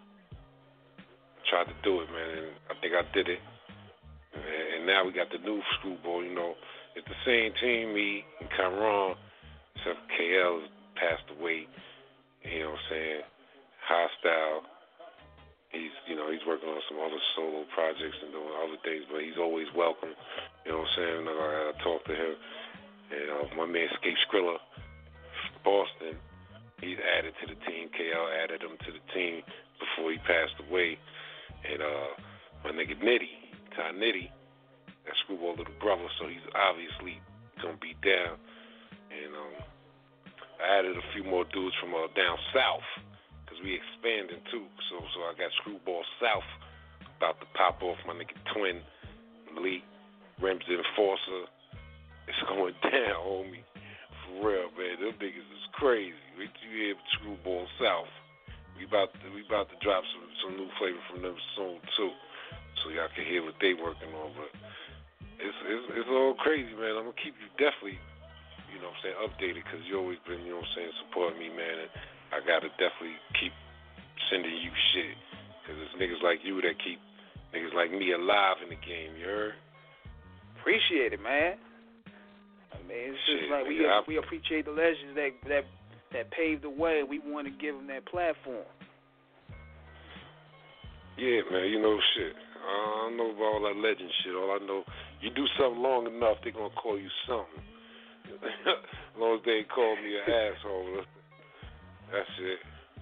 tried to do it, man. And I think I did it. And, and now we got the new Screwball. You know, it's the same team, me and Kyron. Except K L passed away, you know what I'm saying, Hostile, he's, you know, he's working on some other solo projects and doing other things, but he's always welcome, you know what I'm saying, I gotta talk to him, and uh, my man Escape Skrilla, Boston, he's added to the team, K L added him to the team before he passed away, and uh, my nigga Nitty, Ty Nitty, that Screwball little brother, so he's obviously gonna be down. And um, I added a few more dudes from uh, down south because we expanding too. So so I got Screwball South about to pop off. My nigga Twin, Malik, Rims the Enforcer. It's going down, homie. For real, man. Them niggas is crazy. We you hear Screwball South. We about to, we about to drop some, some new flavor from them soon too. So y'all can hear what they working on. But it's it's, it's all crazy, man. I'm gonna keep you definitely, you know what I'm saying, updated, because you always been, you know what I'm saying, supporting me, man, and I gotta definitely keep sending you shit, because it's niggas like you that keep niggas like me alive in the game, you heard? Appreciate it, man. I mean, it's just shit, like we nigga, we appreciate the legends that that that paved the way. We want to give them that platform. Yeah, man, you know shit. I don't know about all that legend shit. All I know, you do something long enough, they're gonna call you something. As long as they call me an asshole, that's it.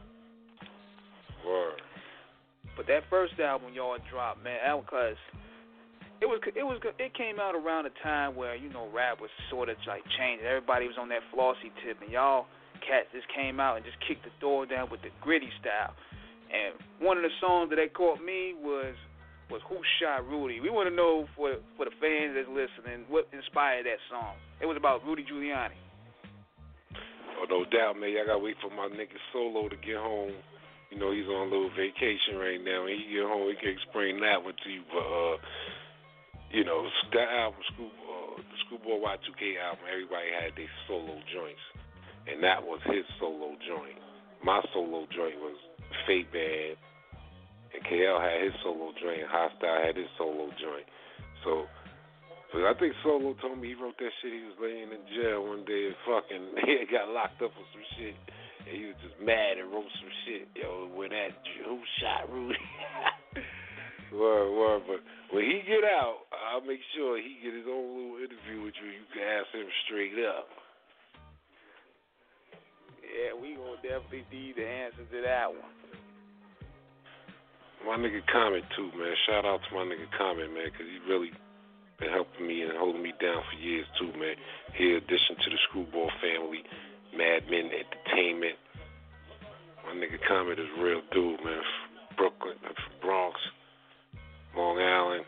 Word. But that first album y'all dropped, man, because it was it was it came out around a time where, you know, rap was sort of like changing. Everybody was on that flossy tip, and y'all cats just came out and just kicked the door down with the gritty style. And one of the songs that they caught me was was Who Shot Rudy. We want to know for for the fans that's listening, what inspired that song. It was about Rudy Giuliani. Oh, no doubt, man. I gotta wait for my nigga Solo to get home. You know, he's on a little vacation right now. When he get home, he can explain that one to you. But, uh, you know, that album, Screwball, the Screwball Schoolboy Y two K album, everybody had their solo joints, and that was his solo joint. My solo joint was Fate Band, and K L had his solo joint, Hostile had his solo joint. So, but I think Solo told me he wrote that shit. He was laying in jail one day and fucking he got locked up for some shit, and he was just mad and wrote some shit. Yo, when that who shot Rudy? Word, word. But when he get out, I'll make sure he get his own little interview with you. You can ask him straight up. Yeah, we gonna definitely need the answer to that one. My nigga Common too, man. Shout out to my nigga Common, man, because he really been helping me and holding me down for years too, man. He in addition to the Screwball family, Mad Men Entertainment. My nigga Common is a real dude, man. From Brooklyn, from Bronx. Long Island,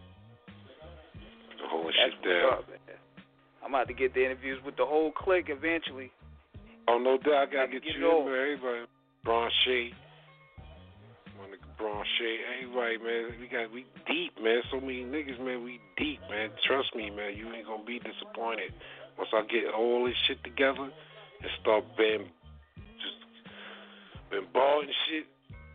holding shit down. Up, I'm about to get the interviews with the whole clique eventually. Oh, no doubt. I gotta get, get you in there. Everybody. Bronche. My nigga Bronche. Everybody, man. We got, we deep, man. So many niggas, man. We deep, man. Trust me, man. You ain't gonna be disappointed. Once I get all this shit together and start being, just, been balling shit,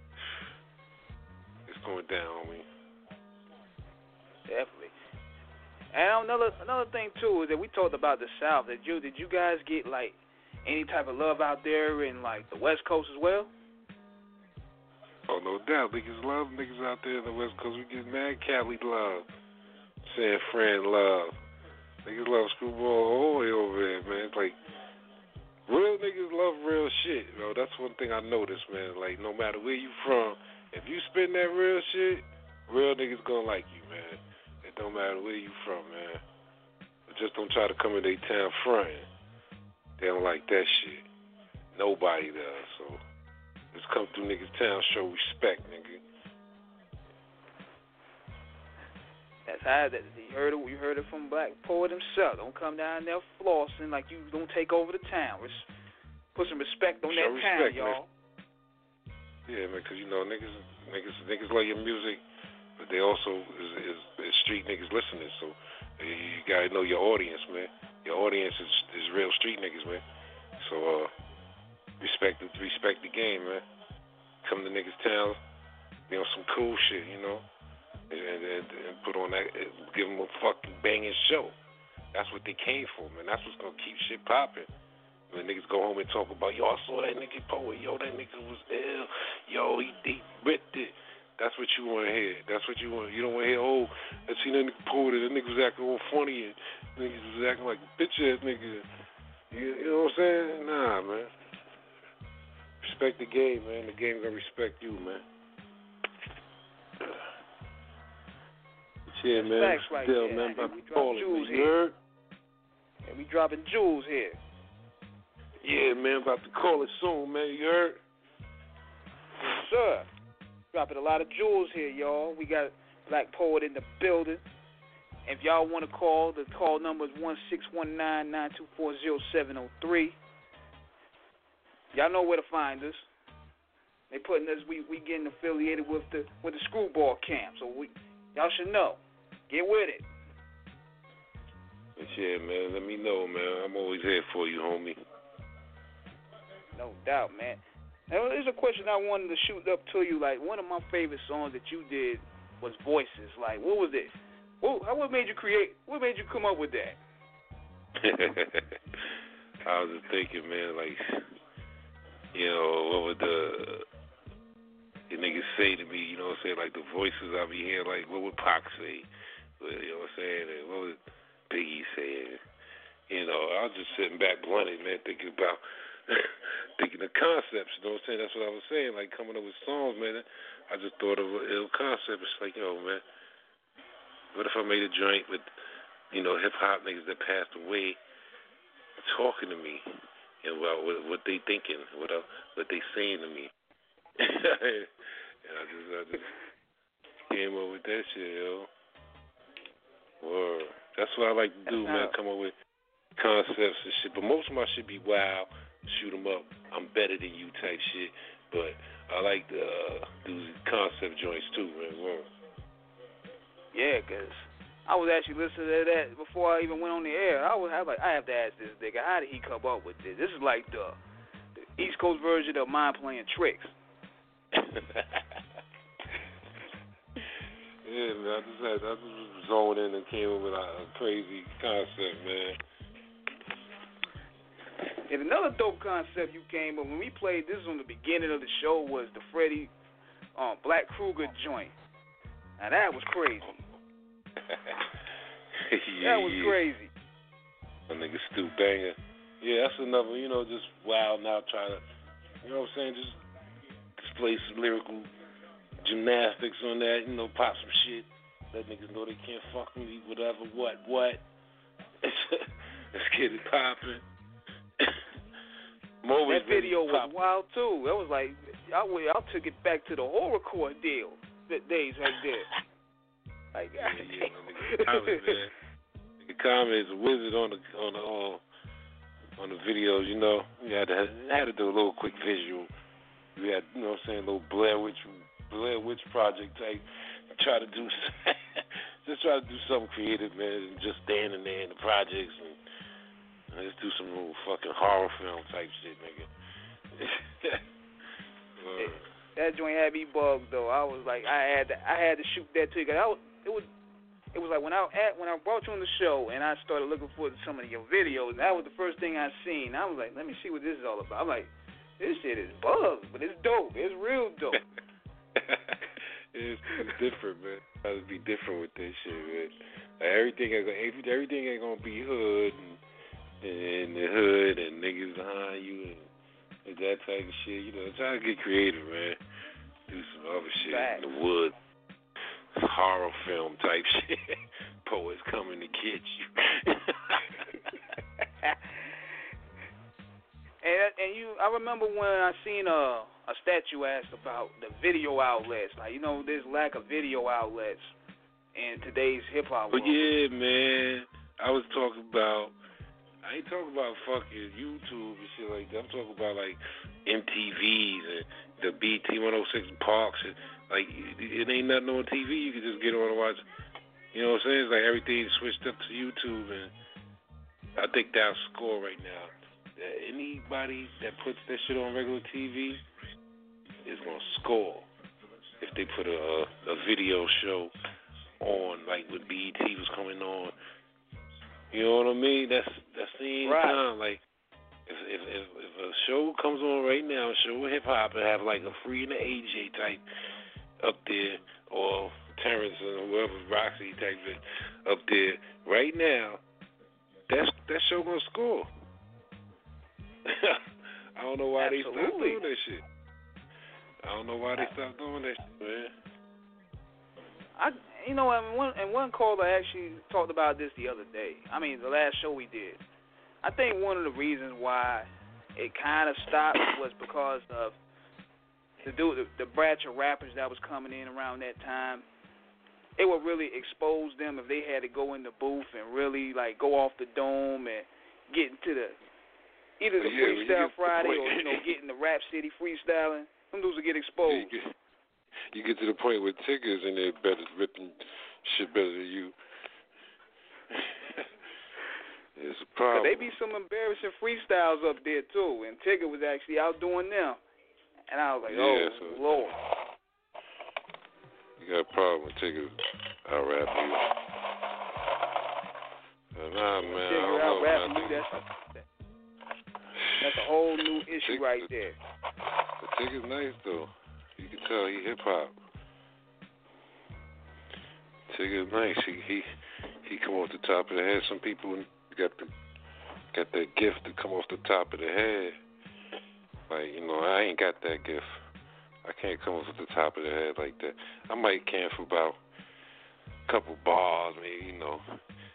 it's going down on me. Definitely. And another another thing too is that we talked about the South. Did you did you guys get like any type of love out there in like the West Coast as well? Oh, no doubt. Niggas love niggas out there in the West Coast. We get mad Cali love, San Fran love. Niggas love Screwball all the way over there, man. It's like real niggas love real shit. You know, that's one thing I noticed, man. Like no matter where you from, if you spin that real shit, real niggas gonna like you, man. It don't matter where you from, man. But just don't try to come in their town frontin'. They don't like that shit. Nobody does. So just come through niggas' town, show respect, nigga. That's how that you heard it. You heard it from Black Poet himself. Don't come down there flossing like you don't take over the town. Res- put some respect on show that respect, town, y'all. Man. Yeah, man, because you know niggas, niggas, niggas love your music. But they also is, is, is street niggas listening, so you gotta know your audience, man. Your audience is, is real street niggas, man. So uh, respect the respect the game, man. Come to niggas' town, be on some cool shit, you know, and, and, and put on that, give them a fucking banging show. That's what they came for, man. That's what's gonna keep shit popping. When niggas go home and talk about, yo, I saw that nigga Poet, yo, that nigga was ill, yo, he deep ripped it. That's what you want to hear. That's what you want. You don't want to hear, oh, I seen that nigga Poet, that nigga was acting all funny, and niggas was acting like a bitch-ass nigga. You, you know what I'm saying? Nah, man. Respect the game, man. The game gonna respect you, man. Yeah, man. Facts right Still, there. man, about We to drop call it, jewels man. You here. heard? And we dropping jewels here. Yeah, man. About to call it soon, man. You heard? Yes, sir. Dropping a lot of jewels here, y'all. We got Black Poet in the building. If y'all want to call, the call number is one six one nine, nine two four, zero seven zero three. Y'all know where to find us. They putting us, we we getting affiliated with the with the Screwball camp, so we y'all should know. Get with it. But yeah, man. Let me know, man. I'm always here for you, homie. No doubt, man. Now, there's a question I wanted to shoot up to you. Like, one of my favorite songs that you did was Voices. Like, what was it? What, what made you create? What made you come up with that? I was just thinking, man, like, you know, what would the, the niggas say to me? You know what I'm saying? Like, the voices I be hearing, like, what would Pac say? You know what I'm saying? And what would Biggie say? You know, I was just sitting back blunted, man, thinking about thinking of concepts, you know what I'm saying? That's what I was saying, like coming up with songs, man. I just thought of an ill concept. It's like, yo, man, what if I made a joint with, you know, hip-hop niggas that passed away talking to me and about what, what they thinking, what uh, what they saying to me. And I just, I just came up with that shit, yo. Word. That's what I like to do, man, come up with concepts and shit. But most of my shit be wild. Shoot 'em up, I'm better than you type shit. But I like to uh, do concept joints too, man. Whoa. Yeah, because I was actually listening to that before I even went on the air. I was, I was like, I have to ask this nigga, how did he come up with this? This is like the, the East Coast version of Mind Playing Tricks. Yeah, man, I just had, I just was zoned in and came up with a, a crazy concept, man. And another dope concept you came up when we played this on the beginning of the show was the Freddie um, Black Kruger joint. Now that was crazy. yeah, that was yeah. crazy. A nigga Stu Banger. Yeah, that's another, you know, just wild now, try to, you know what I'm saying, just display some lyrical gymnastics on that, you know, pop some shit. Let niggas know they can't fuck with me, whatever, what, what. Let's get it popping. That video was wild too. That was like, I y'all took it back to the horrorcore deal. That days right there. Like, yeah, yeah, nigga Common, man. Nigga Common is a wizard on the on the uh, on the videos. You know, we had to had to do a little quick visual. We had, you know what I'm saying, a little Blair Witch Blair Witch Project type. Try to do just try to do something creative, man, and just standing there in the projects and, and let's do some little fucking horror film type shit, nigga. uh, that joint had me bugged though. I was like, I had to, I had to shoot that too. Cause I was, it was it was like when I at, when I brought you on the show and I started looking for some of your videos. That was the first thing I seen. I was like, let me see what this is all about. I'm like, this shit is bugged, but it's dope. It's real dope. It's, it's different, man. Gotta be different with this shit, man. Like, everything ain't gonna, everything ain't gonna be hood and, and the hood and niggas behind you and, and that type of shit. You know, try to get creative, man. Do some other shit Back. in the woods, horror film type shit. Poets coming to get you. and and you, I remember when I seen a. A statue asked about the video outlets. Like, you know, there's lack of video outlets in today's hip-hop world. But yeah, man, I was talking about, I ain't talking about fucking YouTube and shit like that. I'm talking about, like, M T Vs and the B T one oh six Parks. And, like, it ain't nothing on T V. You can just get on and watch. You know what I'm saying? It's like everything's switched up to YouTube. And I think that'll score right now. Anybody that puts that shit on regular T V is gonna score if they put a, a video show on, like when B E T was coming on. You know what I mean? That's that's the same right. time. Like if, if if if a show comes on right now, a show with hip hop, and have like a Free and the A J type up there, or Terrence and whoever Roxy type up there right now, that's that show gonna score. I don't know why Absolutely. they stopped doing that shit. I don't know why they stopped doing that shit, man. I, you know, and one and one caller actually talked about this the other day. I mean, the last show we did. I think one of the reasons why it kind of stopped was because of the dude, the, the batch of rappers that was coming in around that time. It would really expose them if they had to go in the booth and really like go off the dome and get into the either the yeah, Freestyle Friday or you know getting the Rap City freestyling. Them dudes would get exposed. You get, you get to the point where Tigger's in there better ripping shit better than you. It's a problem. They be some embarrassing freestyles up there too, and Tigger was actually outdoing them. And I was like, yeah, oh so Lord. You got a problem with Tigger out rap you. Uh, nah, man. Tigger I out don't know, rapping man. you, that's a, that, that's a whole new issue Tigger, right there. But Tigger's nice though. You can tell he hip hop. Tigger's nice. He he he come off the top of the head. Some people got the got that gift to come off the top of the head. Like, you know, I ain't got that gift. I can't come off the top of the head like that. I might can for about a couple bars, maybe, you know.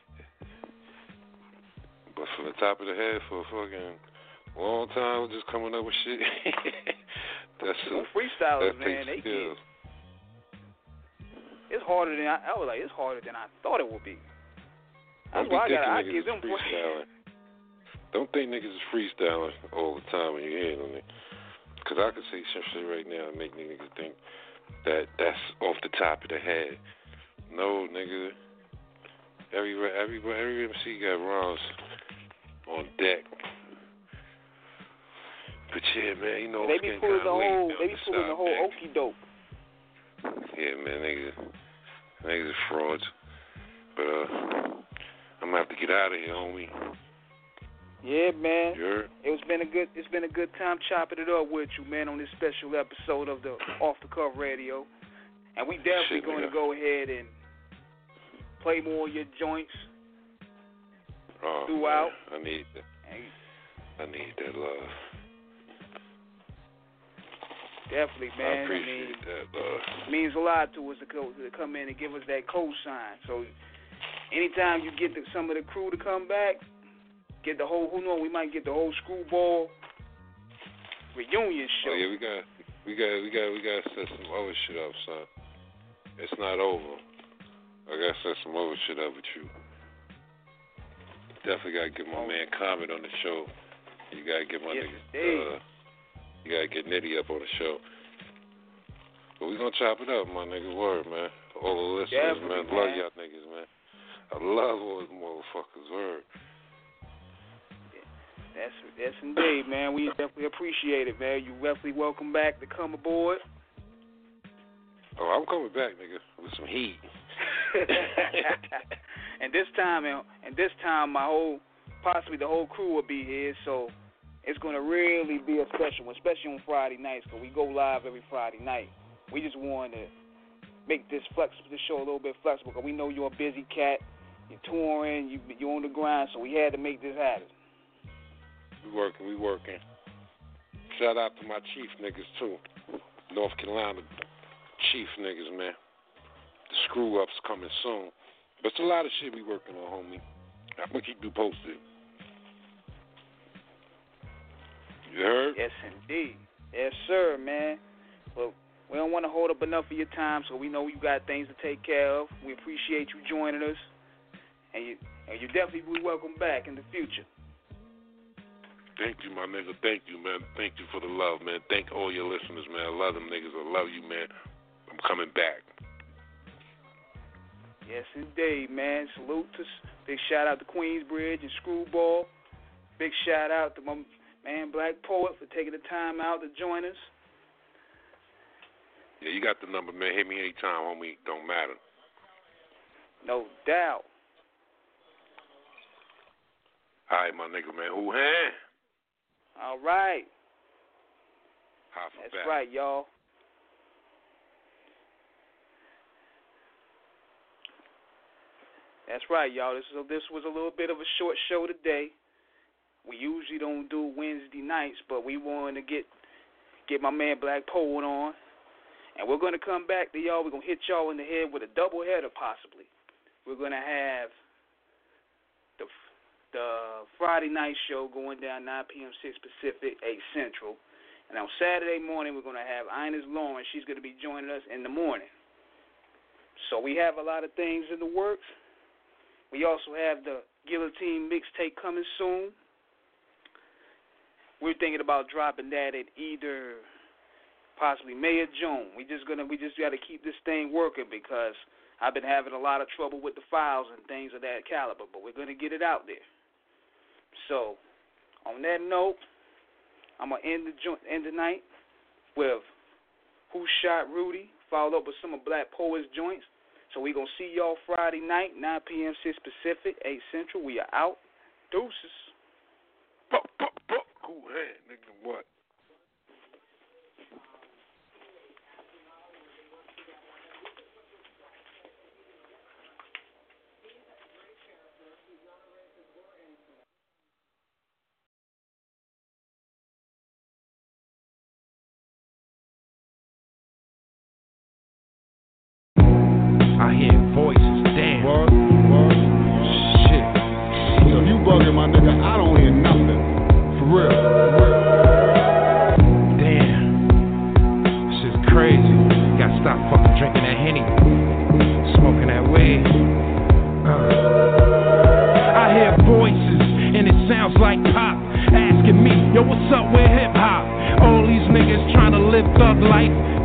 But from the top of the head for a fucking long time, just coming up with shit. That's Them a, freestylers, that man, takes they skills. get it's harder than I, I was like, it's harder than I thought it would be. That's Don't be why I got thinking I niggas give is them freestyling. Don't think niggas is freestyling all the time when you hear them. Because I could say some shit right now and make niggas think that that's off the top of the head. No, nigga. Every every every M C got rhymes on deck. But yeah, man, you know they be pulling the whole, they be pulling the whole okie doke. Yeah, man, niggas, niggas are frauds. But uh, I'm gonna have to get out of here, homie. Yeah, man. Sure. It's been a good, it's been a good time chopping it up with you, man, on this special episode of the Off the Cuff Radio. And we definitely Shit, going to nigga. go ahead and play more of your joints oh, throughout. Man, I need that. I need that love. Definitely, man. I appreciate I mean, that love. It means a lot to us to, co- to come in and give us that cosign. So anytime you get the, some of the crew to come back, get the whole, who knows, we might get the whole Screwball reunion show. Oh yeah, we got, we got, we got, we got to set some other shit up, son. It's not over. I got to set some other shit up with you. Definitely got to get my man Comet on the show. You got to get my yes, nigga, uh, you got to get Nitty up on the show. But we going to chop it up, my nigga. Word, man. All the listeners, Definitely, man. man. Love y'all niggas, man. I love all these motherfuckers. Word. That's, that's indeed, man. We definitely appreciate it, man. You definitely welcome back to come aboard. Oh, I'm coming back, nigga, with some heat. and this time, and this time, my whole, possibly the whole crew will be here, so it's going to really be a special one, especially on Friday nights, because we go live every Friday night. We just wanted to make this flexible, this show a little bit flexible, because we know you're a busy cat, you're touring, you, you're on the grind, so we had to make this happen. We working, we working. Shout out to my chief niggas, too. North Carolina chief niggas, man. The screw-ups coming soon. But it's a lot of shit we working on, homie. I'm going to keep you posted. You heard? Yes, indeed. Yes, sir, man. Well, we don't want to hold up enough of your time, so we know you got things to take care of. We appreciate you joining us. And you, and you definitely be welcome back in the future. Thank you, my nigga. Thank you, man. Thank you for the love, man. Thank all your listeners, man. I love them niggas. I love you, man. I'm coming back. Yes, indeed, man. Salute to, big shout out to Queensbridge and Screwball. Big shout out to my man Black Poet for taking the time out to join us. Yeah, you got the number, man. Hit me anytime, homie. Don't matter. No doubt. All right, my nigga, man. Who hand? All right. High for That's back. right, y'all. That's right, y'all. This is a, this was a little bit of a short show today. We usually don't do Wednesday nights, but we wanted to get get my man Black Poet on. And we're going to come back to y'all. We're going to hit y'all in the head with a double header, possibly. We're going to have the the Friday night show going down nine p.m. six Pacific, eight Central. And on Saturday morning, we're going to have Ines Lawrence. She's going to be joining us in the morning. So we have a lot of things in the works. We also have the Guillotine mixtape coming soon. We're thinking about dropping that at either possibly May or June. We just gonna we just got to keep this thing working because I've been having a lot of trouble with the files and things of that caliber. But we're gonna get it out there. So, on that note, I'm gonna end the jo- end the night with Who Shot Rudy, followed up with some of Black Poet's joints. So we gonna see y'all Friday night, nine p.m. six Pacific, eight Central. We are out. Deuces. Buh, buh, buh. Who hand, nigga? What? I hear voices, damn. Word, word. Shit. So you bugging my nigga, I don't hear nothing. For real, for real. Damn. This is crazy. Gotta stop fucking drinking that Henny. Smoking that weed. Uh. I hear voices, and it sounds like pop. Asking me, yo, what's up with hip hop? All these niggas trying to live thug life.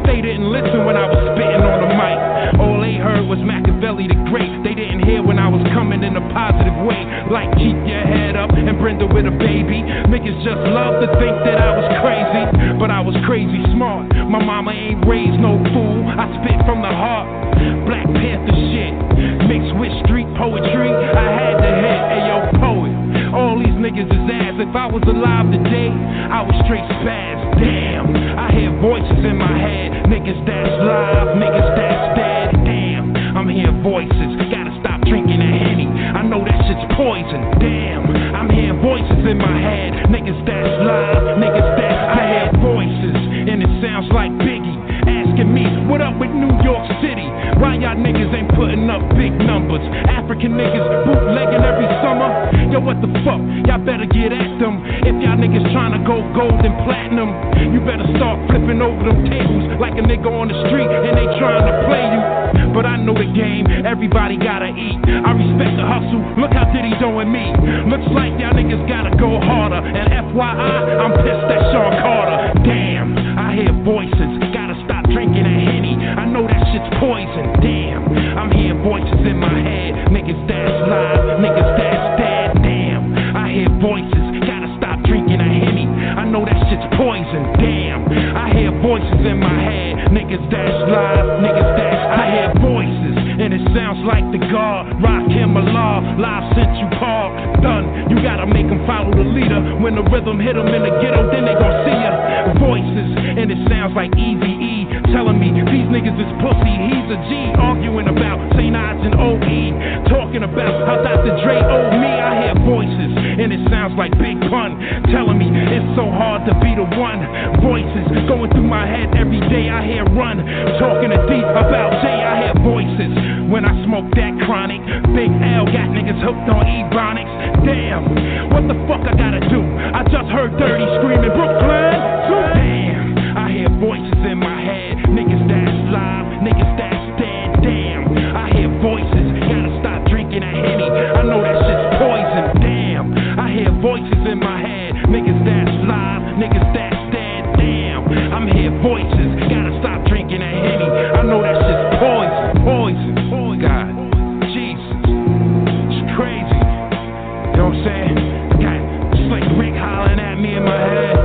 they didn't listen when I was spitting on the mic. All they heard was Machiavelli the Great. They didn't hear when I was coming in a positive way. Like keep your head up and Brenda with a baby. Niggas just love to think that I was crazy, but I was crazy smart. My mama ain't raised no fool. I spit from the heart. Black Panther shit mixed with street poetry. I had to hit, ayo poet. All these niggas is ass. If I was alive today, I was straight spaz. Damn, I hear voices in my head. Niggas that's live, niggas that's dead. Damn, I'm hearing voices. Gotta stop drinking that Henny. I know that shit's poison. Damn, I'm hearing voices in my head. Niggas that's live, niggas that's dead. I hear voices, and it sounds like Biggie asking me, what up with New York City? Why y'all niggas ain't putting up big numbers? African niggas bootlegging every summer. Yo, what the fuck? Y'all better get at them. If y'all niggas tryna go gold and platinum, you better start flipping over them tables like a nigga on the street and they trying to play you. But I know the game, everybody gotta eat. I respect the hustle, look how Diddy doing me. Looks like y'all niggas gotta go harder. And F Y I, I'm pissed at Sean Carter. Damn, I hear voices, gotta stop drinking that Henny. I know that shit's poison. Damn, I'm hearing voices in my head. Niggas that's live, niggas that's dead. Damn, I hear voices, gotta stop drinking that Henny. I know that shit's poison. Damn, I hear voices in my head. Niggas that's live, niggas that's I hear voices, and it sounds like the God Rakim Allah, live Central Park. Done, you gotta make them follow the leader. When the rhythm hit them in the ghetto, then they gon' see ya. Voices, and it sounds like Easy E telling me these niggas is pussy. He's a G, arguing about Saint Ides and O E, talking about how Doctor Dre owed me. I hear voices, and it sounds like Big Pun telling me it's so hard to be the one. Voices going through my head every day. I hear Run talking to D about Jay. I hear voices when I smoke that chronic. Big L got niggas hooked on Ebonics. Damn, what the fuck I gotta do? I just heard Dirty screaming Brooklyn. Damn, I hear voices in my head. Niggas that's live, niggas that's dead. Damn, I hear voices. Gotta stop drinking that Henny. I know that shit's poison. Damn, I hear voices in my head. Niggas that's live, niggas that's dead. Damn, I'm hearing voices. Gotta stop drinking that Henny. I know that shit's poison, poison. Oh God, Jesus, it's crazy. You know what I'm saying? Got Slick Rick hollering at me in my head.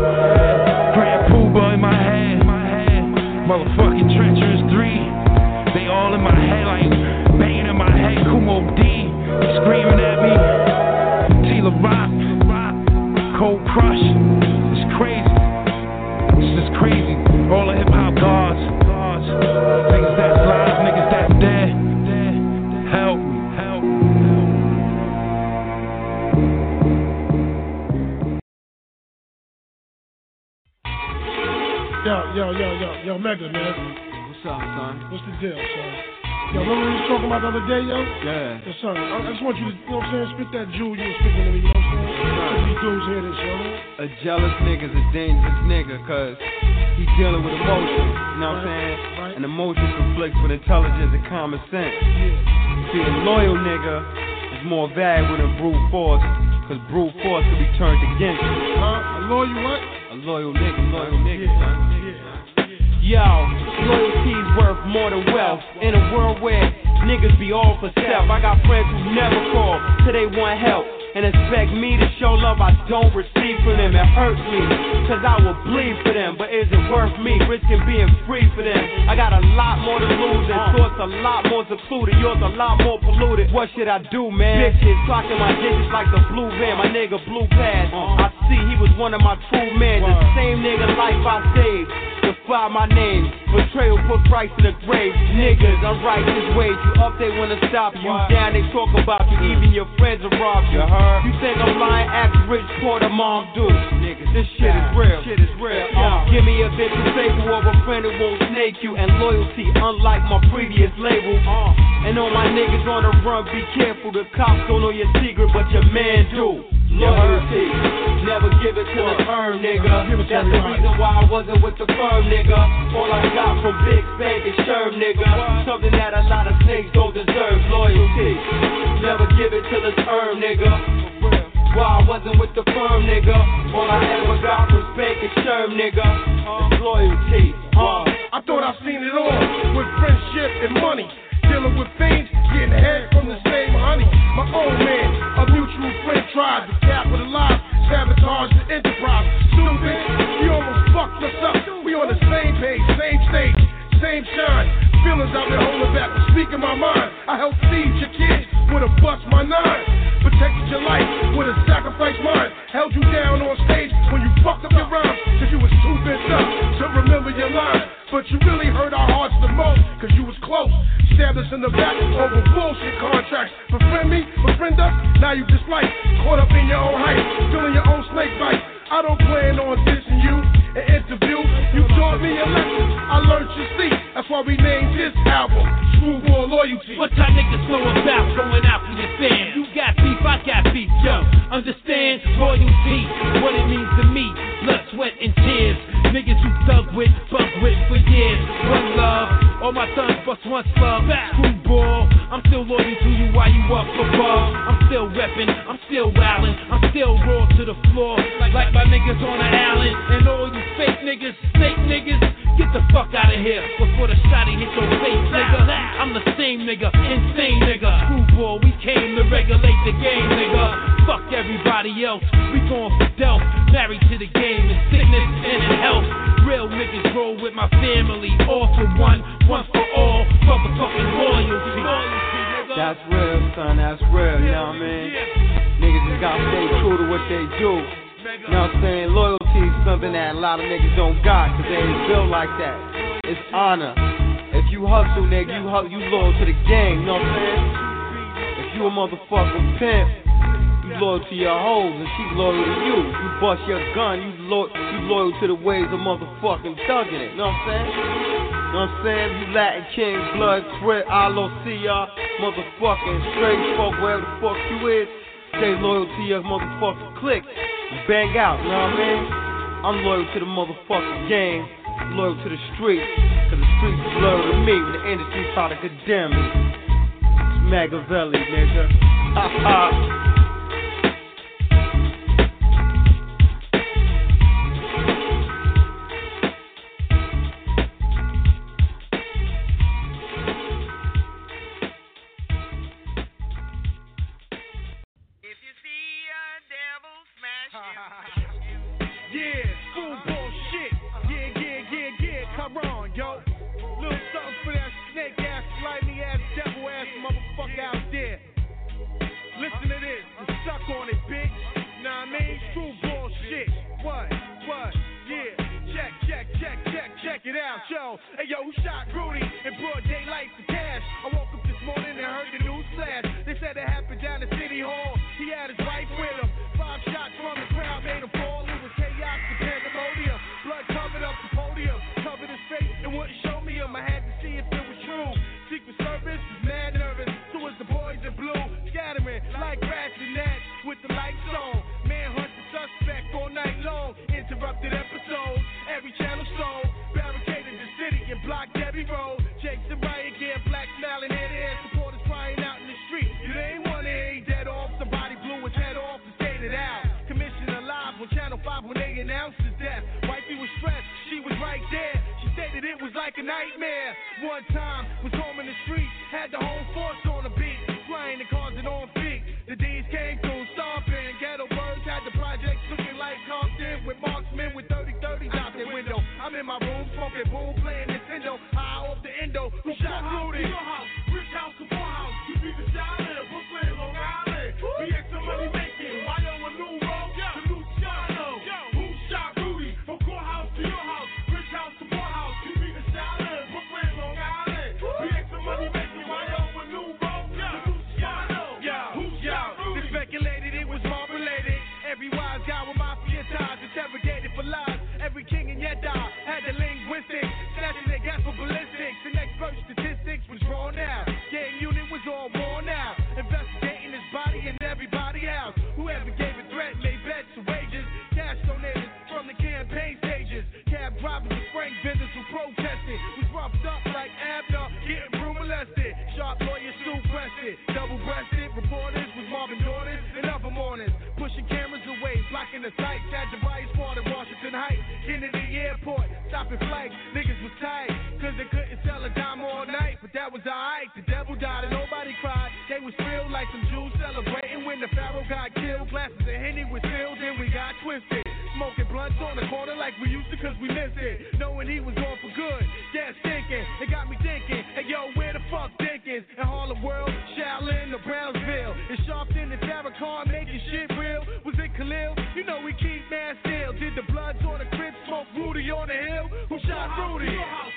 Grand Poobah in my head. Motherfucking Treacherous three. They all in my head like banging in my head. Kumo D screaming at me. Tila Rock, Cold Crush. It's crazy. It's just crazy. All the hip hop gods. Niggas that's live, niggas that's dead. Help me, help me. Yo, yo, yo, yo, yo, Mega, man. What's up, son? What's the deal, son? Yo, remember we was talking about the other day, yo? Yeah. Yo, son, I, I just want you to, you know what I'm saying, spit that jewel you was speaking to me, you know what I'm saying? These dudes hear this, yo, man. A jealous nigga's a dangerous nigga, cause he's dealing with emotions, you know what I'm saying? Right. And emotion conflicts with intelligence and common sense. Yeah. See, a loyal nigga is more valuable than brute force, cause brute force can be turned against you. Huh? A loyal what? A loyal nigga, loyal nigga, yeah. son. Yo, loyalty's worth more than wealth. In a world where niggas be all for self, I got friends who never call till they want help and expect me to show love I don't receive from them. It hurts me, cause I will bleed for them. But is it worth me risking being free for them? I got a lot more to lose and thoughts a lot more secluded. Yours a lot more polluted. What should I do, man? Bitches clocking my digits like the blue van. My nigga blue pad. I see he was one of my true men. The same nigga life I saved. Defy my name. Betrayal put Christ in the grave. Niggas, unrighteous ways. You up, they wanna stop you. Down, they talk about you. Even your friends will rob you. You think I'm lying? Act rich, poor the mom do. Niggas, this shit is real. Shit is real. Uh, give me a bitch who's faithful or a friend who won't snake you. And loyalty, unlike my previous label. Uh, and all my niggas on the run, be careful. The cops don't know your secret, but your man do. Loyalty, never give it till it's earned, nigga. That's the reason why I wasn't with the firm, nigga. All I got from Big Spank is Sherm, nigga. Something that a lot of snakes don't deserve. Loyalty, never give it till it's earned, nigga. Why I wasn't with the firm, nigga. All I ever got from Spank is Sherm, nigga. It's loyalty. Uh, I thought I I've seen it all, with friendship and money. Dealing with things, getting head from the same honey. My own man, a mutual friend tried to capitalize, sabotage the enterprise. Stupid, you almost fucked us up. We on the same page, same stage, same shine. Feelings I've been holding back, speaking my mind. I helped feed your kids with a bust my nine. Protected your life with a sacrifice mind. Held you down on stage when you fucked up your rhymes, cause you was too bent up to remember your lines. But you really hurt our hearts the most, cause you was close. Stabbed us in the back over bullshit contracts. Befriend me, befriend us, now you just like caught up in your own hype, feeling your own snake bite. I don't plan on dissing you in interview. You taught me a lesson, I learned your seat. That's why we named this album Screwball Loyalty. What y'all niggas know about going out for your fans? You got beef, I got beef, yo. Understand loyalty, what it means to me. Blood, sweat, and tears. Niggas you thug with, bug with for years. One love, all my sons bust one slug. Screwball, I'm still loyal to you while you up above. I'm still reppin', I'm still wildin', I'm still raw to the floor. Like, like my niggas on the island. And all you fake niggas, snake niggas, get the fuck out of here before the shotty hit your face, nigga. I'm the same nigga, insane nigga. Screwball, we came to regulate the game, nigga. Fuck everybody else, we going for Delph. Married to the game, in sickness and in health. Real niggas roll with my family, all for one, one for all. Motherfucking loyalty. That's real, son, that's real, you know what I mean? Niggas just gotta stay true to what they do. You know what I'm saying? Loyalty is something that a lot of niggas don't got, cause they ain't built like that. It's honor. If you hustle, nigga, you hu- you loyal to the game, you know what I'm saying? If you a motherfucking pimp, you loyal to your hoes, and she loyal to you. You bust your gun, you, lo- you loyal to the ways of motherfucking thugging it, you know what I'm saying? You know what I'm saying? You Latin King, Blood, Crit, I L O C R, motherfucking straight folk, wherever the fuck you is, stay loyal to your motherfucking clique. Bang out, you know what I mean? I'm loyal to the motherfucking game, loyal to the streets, cause the streets is loyal to me when the industry try to condemn me. It's Machiavelli, nigga. Ha ha. Yeah, screwball shit. Yeah, yeah, yeah, yeah, come on, yo. Little something for that snake ass, slimy ass, devil ass motherfucker out there. Listen to this, you suck on it, bitch. Nah, I mean, screwball shit. What, what, yeah. Check, check, check, check, check it out, yo. Hey, yo, who shot Rudy in broad daylight for cash? I woke up this morning and heard the news flash. They said it happened down at City Hall. He had his wife with him. Five shots from the crowd made him fall. It was chaos and pandemonium. Blood covered up the podium, covered his face and wouldn't show me him. I had to see if it was true. Secret Service was mad nervous. So was the boys in blue, scattering like rats and gnats with the lights on. Manhunt the suspect all night long. Interrupted episodes, every channel sold. Barricaded the city and blocked every road. Jakes and riot gear, black smiling head to head. Supporters crying out in the street. You ain't wanna hear he dead off. Somebody blew his head off and skated out. Commissioner live on Channel five when they announced his death. Wifey was stressed, she was right there. She stated it was like a nightmare. One time, was home in the street, had the whole force on the beat. Flying and causing on feet. The D's came through, stomping. Ghetto birds had the projects looking like Compton. With marksmen with thirty thirties out their window. I'm in my room, smoking boom, playing Nintendo. High off the endo, who shot Rudy? Your house, rich house to poor house. You be the Charlotte, Brooklyn, Long Island. We extra money making, why yo a new road to Luciano? Who shot Rudy? From courthouse to your house, rich house to poor house. You be the Charlotte, Brooklyn, Long Island. We extra money making, why yo a new road to Luciano? Who shot Rudy? They speculated it was mob related. Every wise guy with mafia ties, interrogated for lies. Every king in Yedda had the linguistics, snatching their gas for ballistics. The expert statistics was drawn out. Gang unit was all worn out. Investigating his body and everybody else. Whoever gave a threat made bets to wages. Cash donated from the campaign stages. Cab drivers and frank vendors who protested. Was roughed up like Abner, getting broom molested. Sharp lawyers still breasted. Double breasted reporters with Marvin daughters and other mornings. Pushing cameras away, blocking the sights. At the riot spot in Washington Heights. Into the airport, stopping flights. Niggas was tight, cause the that was alright. The devil died and nobody cried. They was filled like some Jews celebrating when the Pharaoh got killed. Glasses of Henny was filled and we got twisted. Smoking blunts on the corner like we used to cause we missed it. Knowing he was gone for good, that's thinking. It got me thinking, hey yo, where the fuck Dickens? In Harlem World, Shaolin, or Brownsville. It's Sharpton and Farrakhan making shit real. Was it Khalil? You know we keep man still. Did the Bloods on the Crips smoke Rudy on the hill? Who shot Rudy?